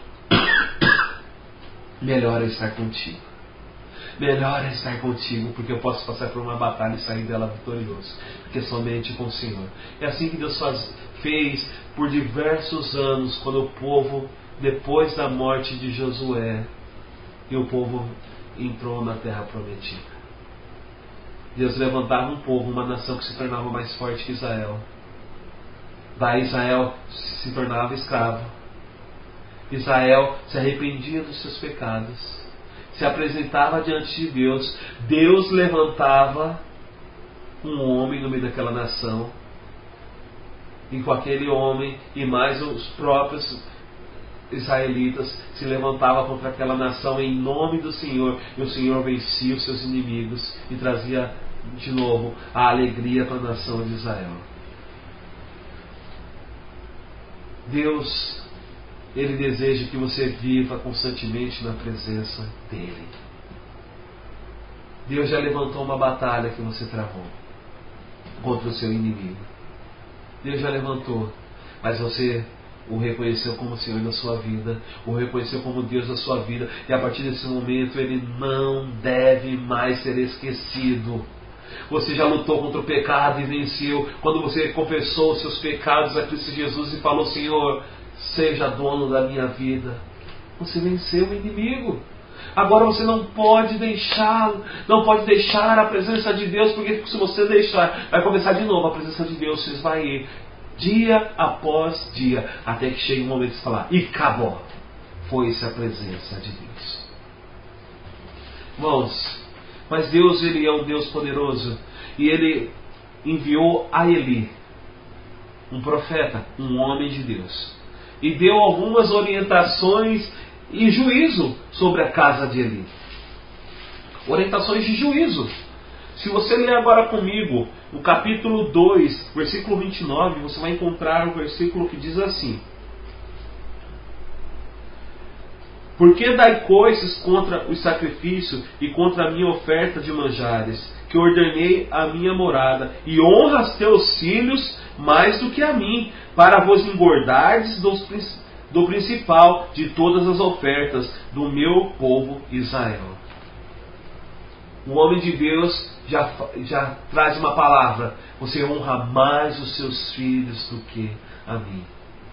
melhor é estar contigo. Melhor é estar contigo, porque eu posso passar por uma batalha e sair dela vitorioso, porque somente com o Senhor. É assim que Deus fez por diversos anos, quando o povo, depois da morte de Josué, e o povo entrou na terra prometida. Deus levantava um povo, uma nação que se tornava mais forte que Israel. Daí Israel se tornava escravo. Israel se arrependia dos seus pecados, se apresentava diante de Deus. Deus levantava um homem no meio daquela nação, e com aquele homem e mais os próprios israelitas se levantavam contra aquela nação em nome do Senhor, e o Senhor vencia os seus inimigos e trazia de novo a alegria para a nação de Israel. Deus, Ele deseja que você viva constantemente na presença dEle. Deus já levantou uma batalha que você travou contra o seu inimigo. Deus já levantou, mas você o reconheceu como Senhor da sua vida, o reconheceu como Deus da sua vida, e a partir desse momento Ele não deve mais ser esquecido. Você já lutou contra o pecado e venceu quando você confessou os seus pecados a Cristo Jesus e falou: Senhor, seja dono da minha vida. Você venceu o inimigo. Agora você não pode deixar a presença de Deus, porque se você deixar, vai começar de novo a presença de Deus se esvair, dia após dia, até que chegue um momento de falar: e acabou. Foi-se a presença de Deus. Irmãos, mas Deus, Ele é um Deus poderoso, e Ele enviou a Eli, um profeta, um homem de Deus, e deu algumas orientações e juízo sobre a casa de Eli. Orientações de juízo. Se você ler agora comigo no capítulo 2, versículo 29, você vai encontrar um versículo que diz assim: Por que dai coices contra o sacrifício e contra a minha oferta de manjares, que ordenei a minha morada, e honras teus filhos mais do que a mim, para vos engordardes do principal de todas as ofertas do meu povo Israel? O homem de Deus já traz uma palavra: você honra mais os seus filhos do que a mim.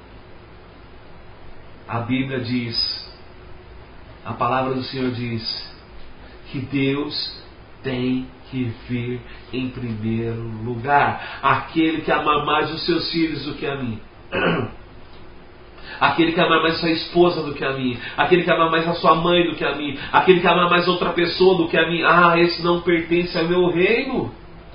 A Bíblia diz, a palavra do Senhor diz, que Deus tem que vir em primeiro lugar. Aquele que ama mais os seus filhos do que a mim. Aquele que ama mais a sua esposa do que a mim. Aquele que ama mais a sua mãe do que a mim. Aquele que ama mais outra pessoa do que a mim. Esse não pertence ao meu reino.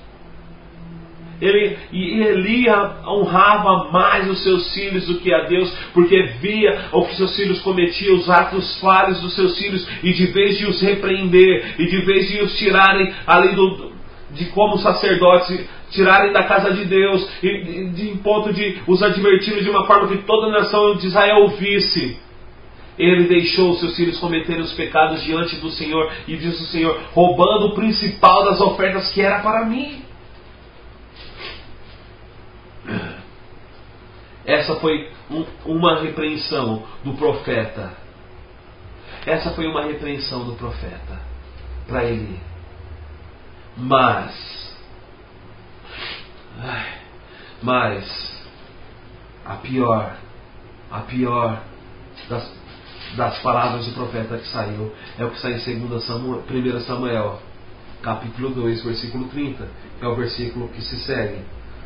Eli honrava mais os seus filhos do que a Deus, porque via o que seus filhos cometiam, os atos falhos dos seus filhos, e de vez de os repreender, e de vez de os tirarem ali de como sacerdotes, tirarem da casa de Deus, e de ponto de os advertirem de uma forma que toda a nação de Israel ouvisse, ele deixou os seus filhos cometerem os pecados diante do Senhor, e diz o Senhor: roubando o principal das ofertas que era para mim. Essa foi uma repreensão do profeta. Essa foi uma repreensão do profeta para Eli. Mas a pior das palavras do profeta que saiu é o que sai em 1 Samuel, capítulo 2, versículo 30, que é o versículo que se segue.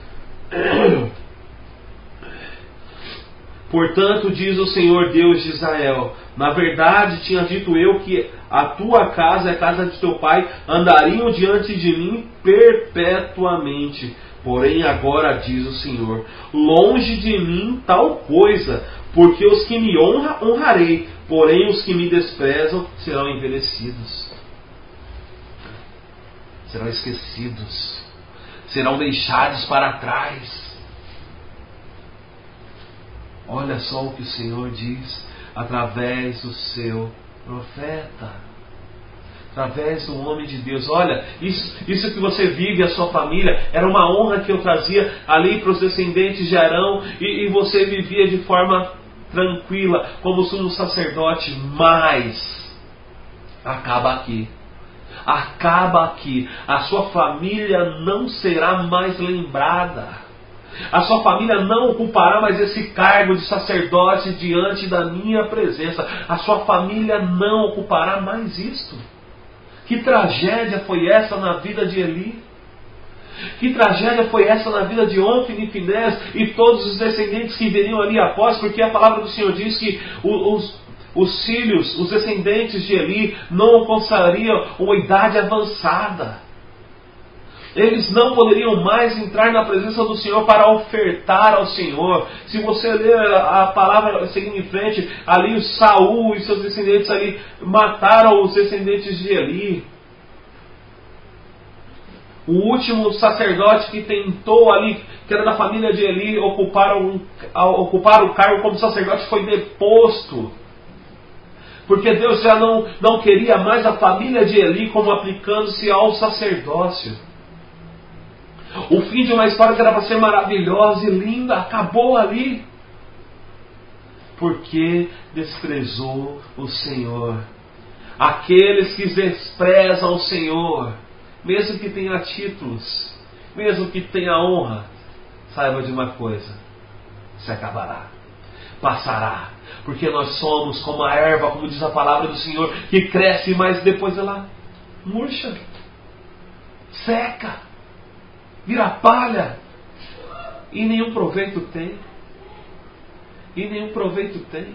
Portanto, diz o Senhor Deus de Israel: na verdade tinha dito eu que a tua casa e a casa de teu pai andariam diante de mim perpetuamente. Porém agora diz o Senhor: longe de mim tal coisa, porque os que me honram, honrarei, porém os que me desprezam serão envelhecidos, serão esquecidos, serão deixados para trás. Olha só o que o Senhor diz através do seu profeta, através do homem de Deus. Olha, isso que você vive, a sua família, era uma honra que eu trazia ali para os descendentes de Arão, e você vivia de forma tranquila, como sumo sacerdote, mas acaba aqui. Acaba aqui. A sua família não será mais lembrada. A sua família não ocupará mais esse cargo de sacerdote diante da minha presença. A sua família não ocupará mais isto. Que tragédia foi essa na vida de Eli? Que tragédia foi essa na vida de Ofni e Finés e todos os descendentes que viriam ali após? Porque a palavra do Senhor diz que os filhos, os descendentes de Eli, não alcançariam uma idade avançada. Eles não poderiam mais entrar na presença do Senhor para ofertar ao Senhor. Se você ler a palavra seguindo em frente, ali o Saul e seus descendentes ali mataram os descendentes de Eli. O último sacerdote que tentou ali, que era da família de Eli, ocupar o cargo como sacerdote, foi deposto. Porque Deus já não queria mais a família de Eli como aplicando-se ao sacerdócio. O fim de uma história que era para ser maravilhosa e linda acabou ali. Porque desprezou o Senhor. Aqueles que desprezam o Senhor, mesmo que tenha títulos, mesmo que tenha honra, saiba de uma coisa: se acabará, passará. Porque nós somos como a erva, como diz a palavra do Senhor, que cresce, mas depois ela murcha, seca, vira palha, e nenhum proveito tem. E nenhum proveito tem.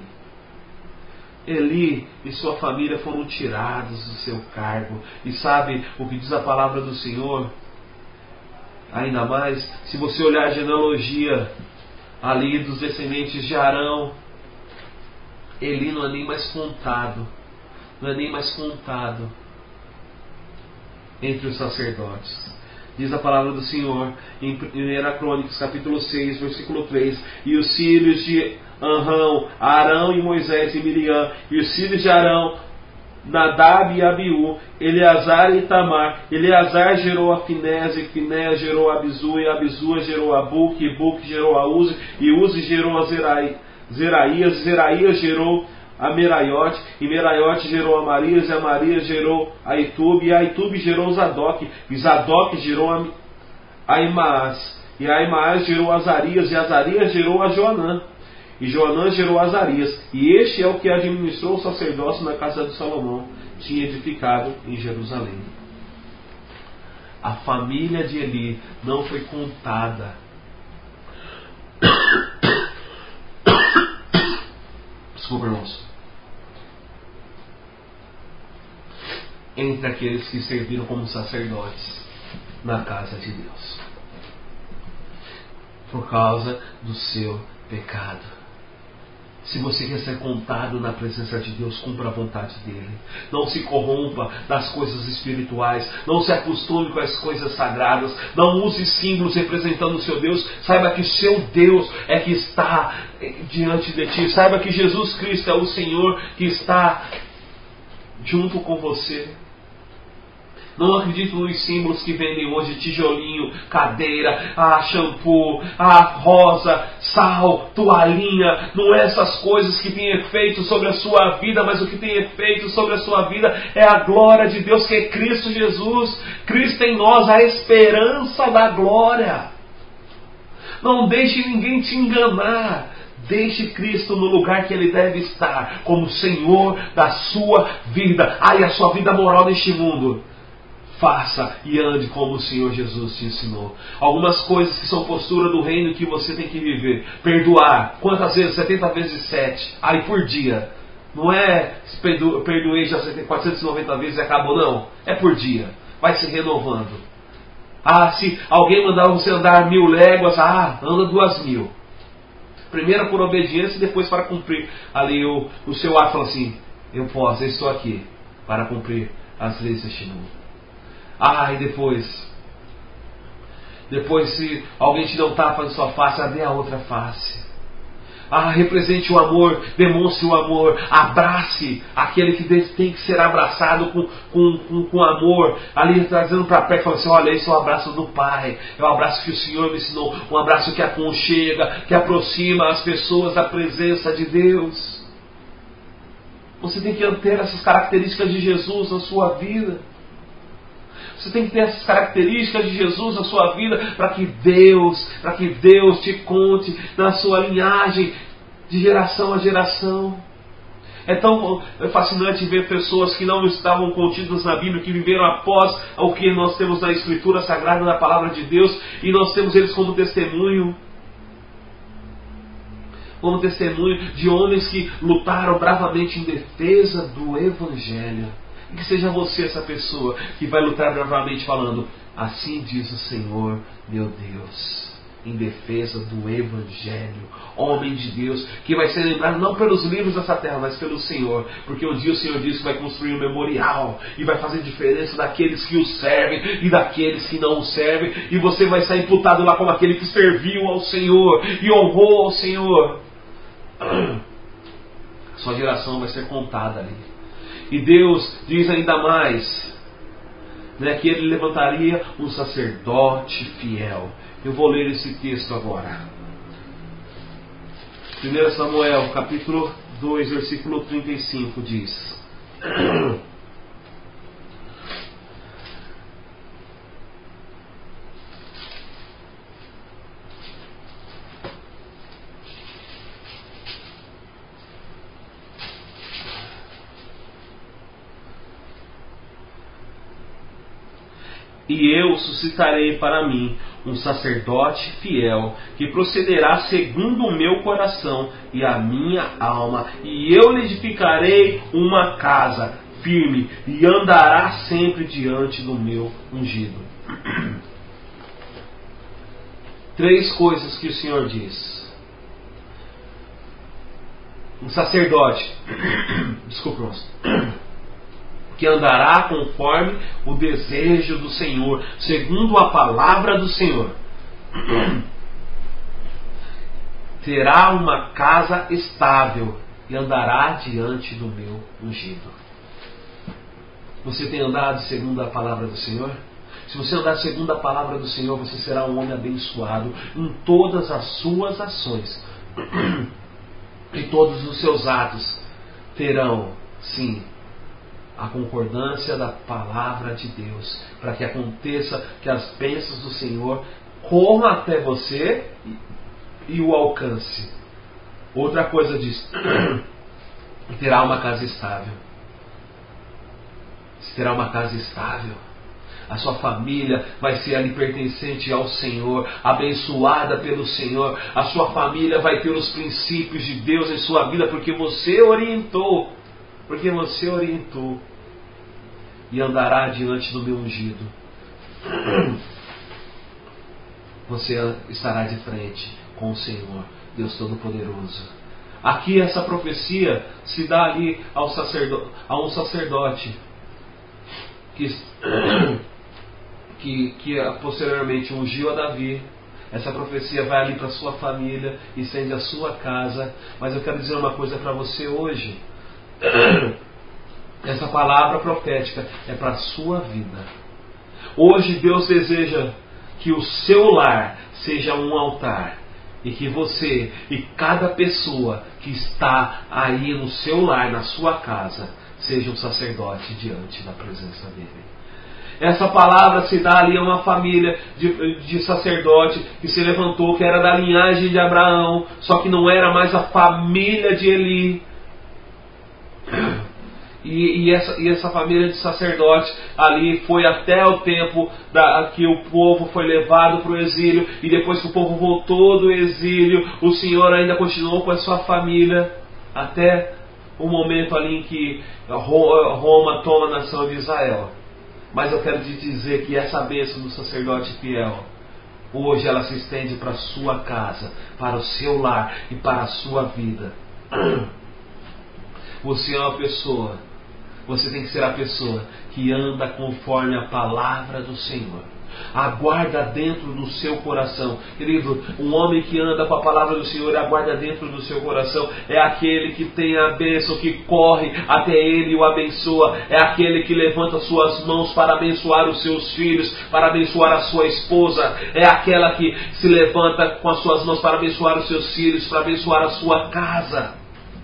Eli e sua família foram tirados do seu cargo. E sabe o que diz a palavra do Senhor? Ainda mais, se você olhar a genealogia ali dos descendentes de Arão, Eli não é nem mais contado. Não é nem mais contado entre os sacerdotes. Diz a palavra do Senhor em 1 Crônicas, capítulo 6, versículo 3. E os filhos de Arão e Moisés e Miriam, e os filhos de Arão, Nadab e Abiú, Eleazar e Itamar. Eleazar gerou a Finés, e Finés gerou a Abisua, e Abisua gerou a Buque, e Buque gerou a Uzi, e Uzi gerou a Zeraías, Zeraías gerou a Meraiote, e Meraiote gerou a Marias, e a Marias gerou a Itube, e a Itube gerou Zadok, e Zadok gerou a Aimaas, e a Aimaas gerou a Azarias, e Azarias gerou a Joanã, e Joanã gerou a Azarias, e este é o que administrou o sacerdócio na casa de Salomão, tinha edificado em Jerusalém. A família de Eli não foi contada. Desculpa, irmãos. Entre aqueles que serviram como sacerdotes na casa de Deus, por causa do seu pecado. Se você quer ser contado na presença de Deus, cumpra a vontade dele. Não se corrompa das coisas espirituais. Não se acostume com as coisas sagradas. Não use símbolos representando o seu Deus. Saiba que o seu Deus é que está diante de ti. Saiba que Jesus Cristo é o Senhor que está junto com você. Não acredito nos símbolos que vendem hoje: tijolinho, cadeira, shampoo, rosa, sal, toalhinha. Não é essas coisas que têm efeito sobre a sua vida, mas o que tem efeito sobre a sua vida é a glória de Deus, que é Cristo Jesus. Cristo em nós, a esperança da glória. Não deixe ninguém te enganar. Deixe Cristo no lugar que Ele deve estar, como Senhor da sua vida. E a sua vida moral neste mundo. Faça e ande como o Senhor Jesus te ensinou. Algumas coisas que são postura do reino que você tem que viver. Perdoar. Quantas vezes? 70 vezes 7. Por dia. Não é perdoei já 490 vezes e acabou, não. É por dia. Vai se renovando. Se alguém mandar você andar 1000 léguas, anda 2000. Primeiro por obediência e depois para cumprir ali o seu ato. Fala assim: eu estou aqui para cumprir as leis deste mundo. E depois se alguém te dá um tapa na sua face, dê a outra face. Represente o amor, demonstre o amor, abrace aquele que tem que ser abraçado com amor, ali trazendo para perto, falando assim: olha, esse é o abraço do Pai, é o abraço que o Senhor me ensinou, um abraço que aconchega, que aproxima as pessoas da presença de Deus. Você tem que ter essas características de Jesus na sua vida. Você tem que ter essas características de Jesus na sua vida para que Deus te conte na sua linhagem de geração a geração. É tão fascinante ver pessoas que não estavam contidas na Bíblia, que viveram após o que nós temos na Escritura Sagrada, na Palavra de Deus, e nós temos eles como testemunho. Como testemunho de homens que lutaram bravamente em defesa do Evangelho. E que seja você essa pessoa que vai lutar bravamente falando: assim diz o Senhor meu Deus, em defesa do Evangelho. Homem de Deus, que vai ser lembrado não pelos livros dessa terra, mas pelo Senhor. Porque um dia o Senhor disse que vai construir um memorial e vai fazer diferença daqueles que o servem e daqueles que não o servem. E você vai ser imputado lá como aquele que serviu ao Senhor e honrou ao Senhor. Sua geração vai ser contada ali. E Deus diz ainda mais, que Ele levantaria um sacerdote fiel. Eu vou ler esse texto agora. 1 Samuel, capítulo 2, versículo 35 diz: e eu suscitarei para mim um sacerdote fiel, que procederá segundo o meu coração e a minha alma, e eu lhe edificarei uma casa firme, e andará sempre diante do meu ungido. 3 coisas que o Senhor diz. Um sacerdote, que andará conforme o desejo do Senhor, segundo a palavra do Senhor. Terá uma casa estável e andará diante do meu ungido. Você tem andado segundo a palavra do Senhor? Se você andar segundo a palavra do Senhor, você será um homem abençoado em todas as suas ações. E todos os seus atos terão, sim, a concordância da palavra de Deus, para que aconteça que as bênçãos do Senhor corram até você e o alcance. Outra coisa diz: terá uma casa estável. Se terá uma casa estável, a sua família vai ser ali pertencente ao Senhor, abençoada pelo Senhor. A sua família vai ter os princípios de Deus em sua vida, porque você orientou. E andará diante do meu ungido. Você estará de frente com o Senhor, Deus Todo-Poderoso. Aqui essa profecia se dá ali a um sacerdote que posteriormente ungiu a Davi. Essa profecia vai ali para a sua família e estende a sua casa. Mas eu quero dizer uma coisa para você hoje. Essa palavra profética é para a sua vida. Hoje Deus deseja que o seu lar seja um altar. E que você e cada pessoa que está aí no seu lar, na sua casa, seja um sacerdote diante da presença dele. Essa palavra se dá ali a uma família de sacerdote que se levantou, que era da linhagem de Abraão, só que não era mais a família de Eli. E essa família de sacerdote ali foi até o tempo que o povo foi levado para o exílio. E depois que o povo voltou do exílio, o Senhor ainda continuou com a sua família até o momento ali em que Roma toma a nação de Israel. Mas eu quero te dizer que essa bênção do sacerdote fiel, hoje ela se estende para a sua casa, para o seu lar e para a sua vida. Você é uma pessoa, você tem que ser a pessoa que anda conforme a palavra do Senhor. Aguarda dentro do seu coração. Querido, um homem que anda com a palavra do Senhor e aguarda dentro do seu coração é aquele que tem a bênção, que corre até ele e o abençoa. É aquele que levanta suas mãos para abençoar os seus filhos, para abençoar a sua esposa. É aquela que se levanta com as suas mãos para abençoar os seus filhos, para abençoar a sua casa.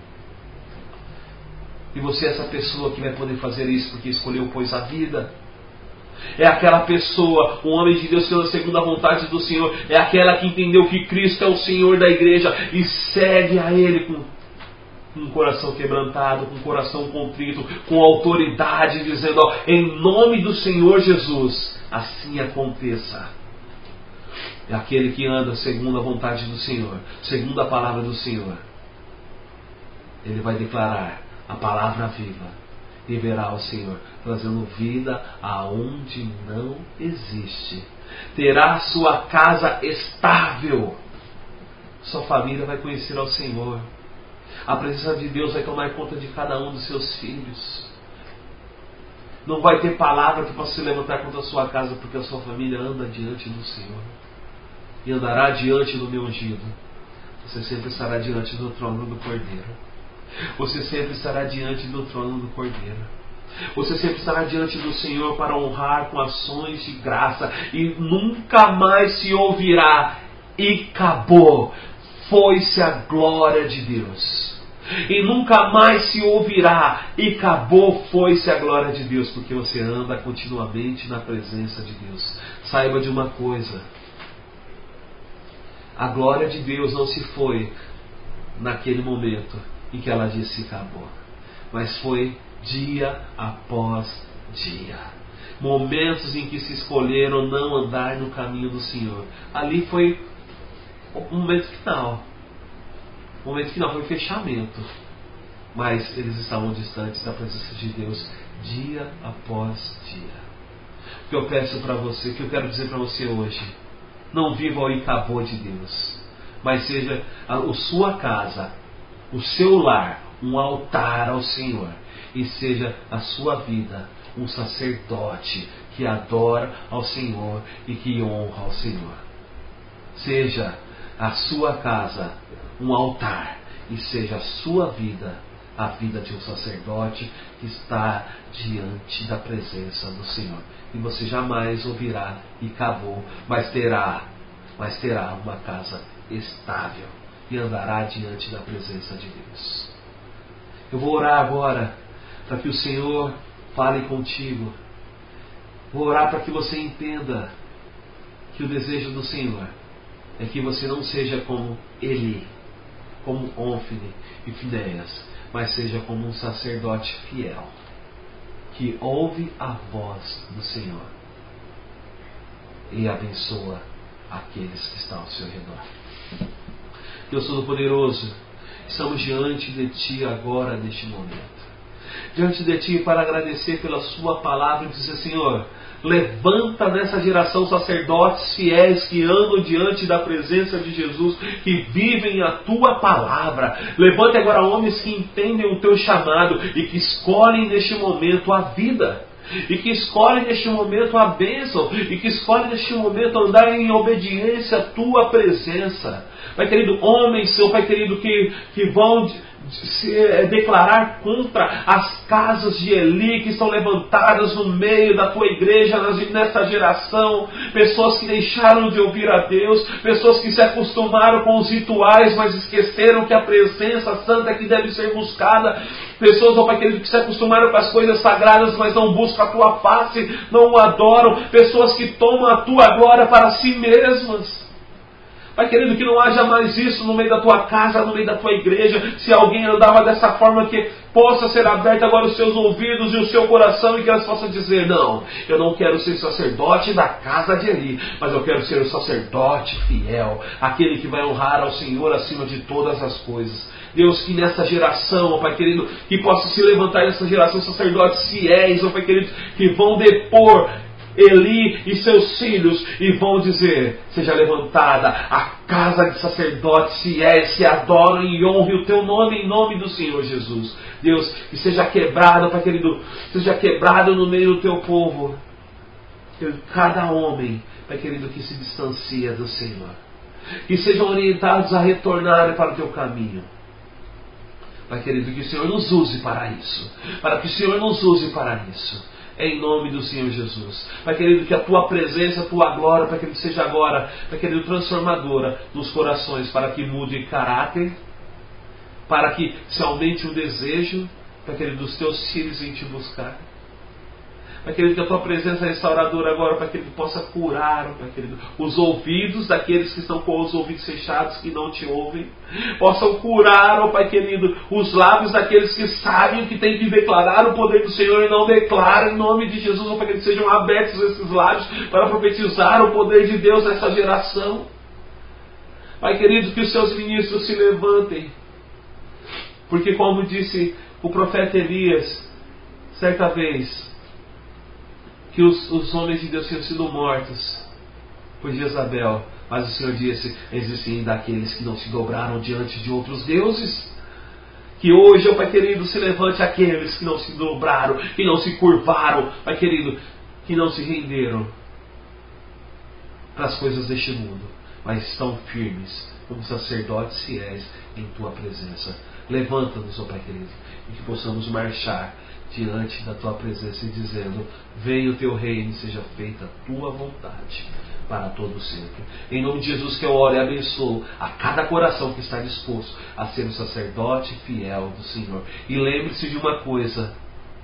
E você é essa pessoa que vai poder fazer isso porque escolheu, pois, a vida. É aquela pessoa, um homem de Deus que anda segundo a vontade do Senhor. É aquela que entendeu que Cristo é o Senhor da igreja e segue a Ele com um coração quebrantado, com um coração contrito, com autoridade, dizendo: ó, em nome do Senhor Jesus, assim aconteça. É aquele que anda segundo a vontade do Senhor, segundo a palavra do Senhor. Ele vai declarar a palavra viva e verá o Senhor trazendo vida aonde não existe. Terá sua casa estável. Sua família vai conhecer ao Senhor. A presença de Deus vai tomar conta de cada um dos seus filhos. Não vai ter palavra que possa se levantar contra a sua casa, porque a sua família anda diante do Senhor. E andará diante do meu ungido. Você sempre estará diante do trono do Cordeiro. Você sempre estará diante do trono do Cordeiro. Você sempre estará diante do Senhor para honrar com ações de graça. E nunca mais se ouvirá: e acabou, foi-se a glória de Deus. E nunca mais se ouvirá: e acabou, foi-se a glória de Deus. Porque você anda continuamente na presença de Deus. Saiba de uma coisa: a glória de Deus não se foi naquele momento em que ela disse acabou, mas foi dia após dia. Momentos em que se escolheram não andar no caminho do Senhor. Ali foi o momento final. O momento final foi o fechamento. Mas eles estavam distantes da presença de Deus dia após dia. O que eu peço para você, o que eu quero dizer para você hoje: não viva o acabou de Deus, mas seja a sua casa, o seu lar, um altar ao Senhor. E seja a sua vida um sacerdote que adora ao Senhor e que honra ao Senhor. Seja a sua casa um altar e seja a sua vida a vida de um sacerdote que está diante da presença do Senhor. E você jamais ouvirá e acabou, mas terá uma casa estável e andará diante da presença de Deus. Eu vou orar agora para que o Senhor fale contigo. Vou orar para que você entenda que o desejo do Senhor é que você não seja como Eli, como Ófine e Finéias, mas seja como um sacerdote fiel, que ouve a voz do Senhor e abençoa aqueles que estão ao seu redor. Deus Todo-Poderoso, estamos diante de Ti agora, neste momento. Diante de Ti para agradecer pela Sua palavra e dizer: Senhor, levanta nessa geração sacerdotes fiéis que andam diante da presença de Jesus, que vivem a Tua palavra. Levante agora homens que entendem o Teu chamado e que escolhem neste momento a vida. E que escolhem neste momento a bênção. E que escolhem neste momento andar em obediência à Tua presença. Pai querido, homens, Senhor, Pai querido, que vão declarar contra as casas de Eli que estão levantadas no meio da tua igreja nesta geração, pessoas que deixaram de ouvir a Deus, pessoas que se acostumaram com os rituais, mas esqueceram que a presença santa é que deve ser buscada, pessoas, ó Pai querido, que se acostumaram com as coisas sagradas, mas não buscam a tua face, não o adoram, pessoas que tomam a tua glória para si mesmas. Pai querido, que não haja mais isso no meio da tua casa, no meio da tua igreja. Se alguém andava dessa forma, que possa ser aberto agora os seus ouvidos e o seu coração, e que elas possam dizer: não, eu não quero ser sacerdote da casa de Eli, mas eu quero ser o sacerdote fiel, aquele que vai honrar ao Senhor acima de todas as coisas. Deus, que nessa geração, ó Pai querido, que possa se levantar nessa geração sacerdotes fiéis, ó Pai querido, que vão depor Eli e seus filhos e vão dizer: seja levantada a casa de sacerdotes fiéis que adoram e honrem o teu nome, em nome do Senhor Jesus. Deus, que seja quebrado, Pai querido, seja quebrado no meio do teu povo cada homem, Pai querido, que se distancia do Senhor, que sejam orientados a retornar para o teu caminho. Pai querido, que o Senhor nos use para isso, para que o Senhor nos use para isso. Em nome do Senhor Jesus. Pai querido, que a tua presença, a tua glória, Pai querido, seja agora, Pai querido, transformadora nos corações, para que mude caráter, para que se aumente o desejo, Pai querido, dos teus filhos em te buscar. Pai querido, que a tua presença restauradora agora, Pai querido, possa curar, Pai querido, os ouvidos daqueles que estão com os ouvidos fechados, que não te ouvem. Possam curar, ó Pai querido, os lábios daqueles que sabem que tem que declarar o poder do Senhor e não declaram, em nome de Jesus, ó Pai querido, sejam abertos esses lábios para profetizar o poder de Deus nessa geração. Pai querido, que os seus ministros se levantem, porque como disse o profeta Elias, certa vez, que os homens de Deus tinham sido mortos por Jezabel, mas o Senhor disse: existem ainda aqueles que não se dobraram diante de outros deuses. Que hoje, ó Pai querido, se levante aqueles que não se dobraram, que não se curvaram, Pai querido, que não se renderam para as coisas deste mundo, mas estão firmes como sacerdotes fiéis em tua presença. Levanta-nos, ó Pai querido, e que possamos marchar diante da tua presença e dizendo: venha o teu reino e seja feita a tua vontade para todo sempre. Em nome de Jesus que eu oro e abençoo a cada coração que está disposto a ser um sacerdote fiel do Senhor. E lembre-se de uma coisa: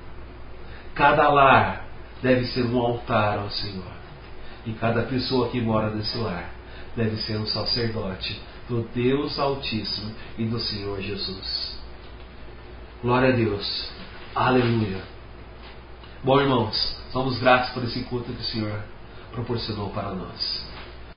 cada lar deve ser um altar ao Senhor, e cada pessoa que mora nesse lar deve ser um sacerdote do Deus Altíssimo e do Senhor Jesus. Glória a Deus. Aleluia. Bom, irmãos, somos gratos por esse culto que o Senhor proporcionou para nós.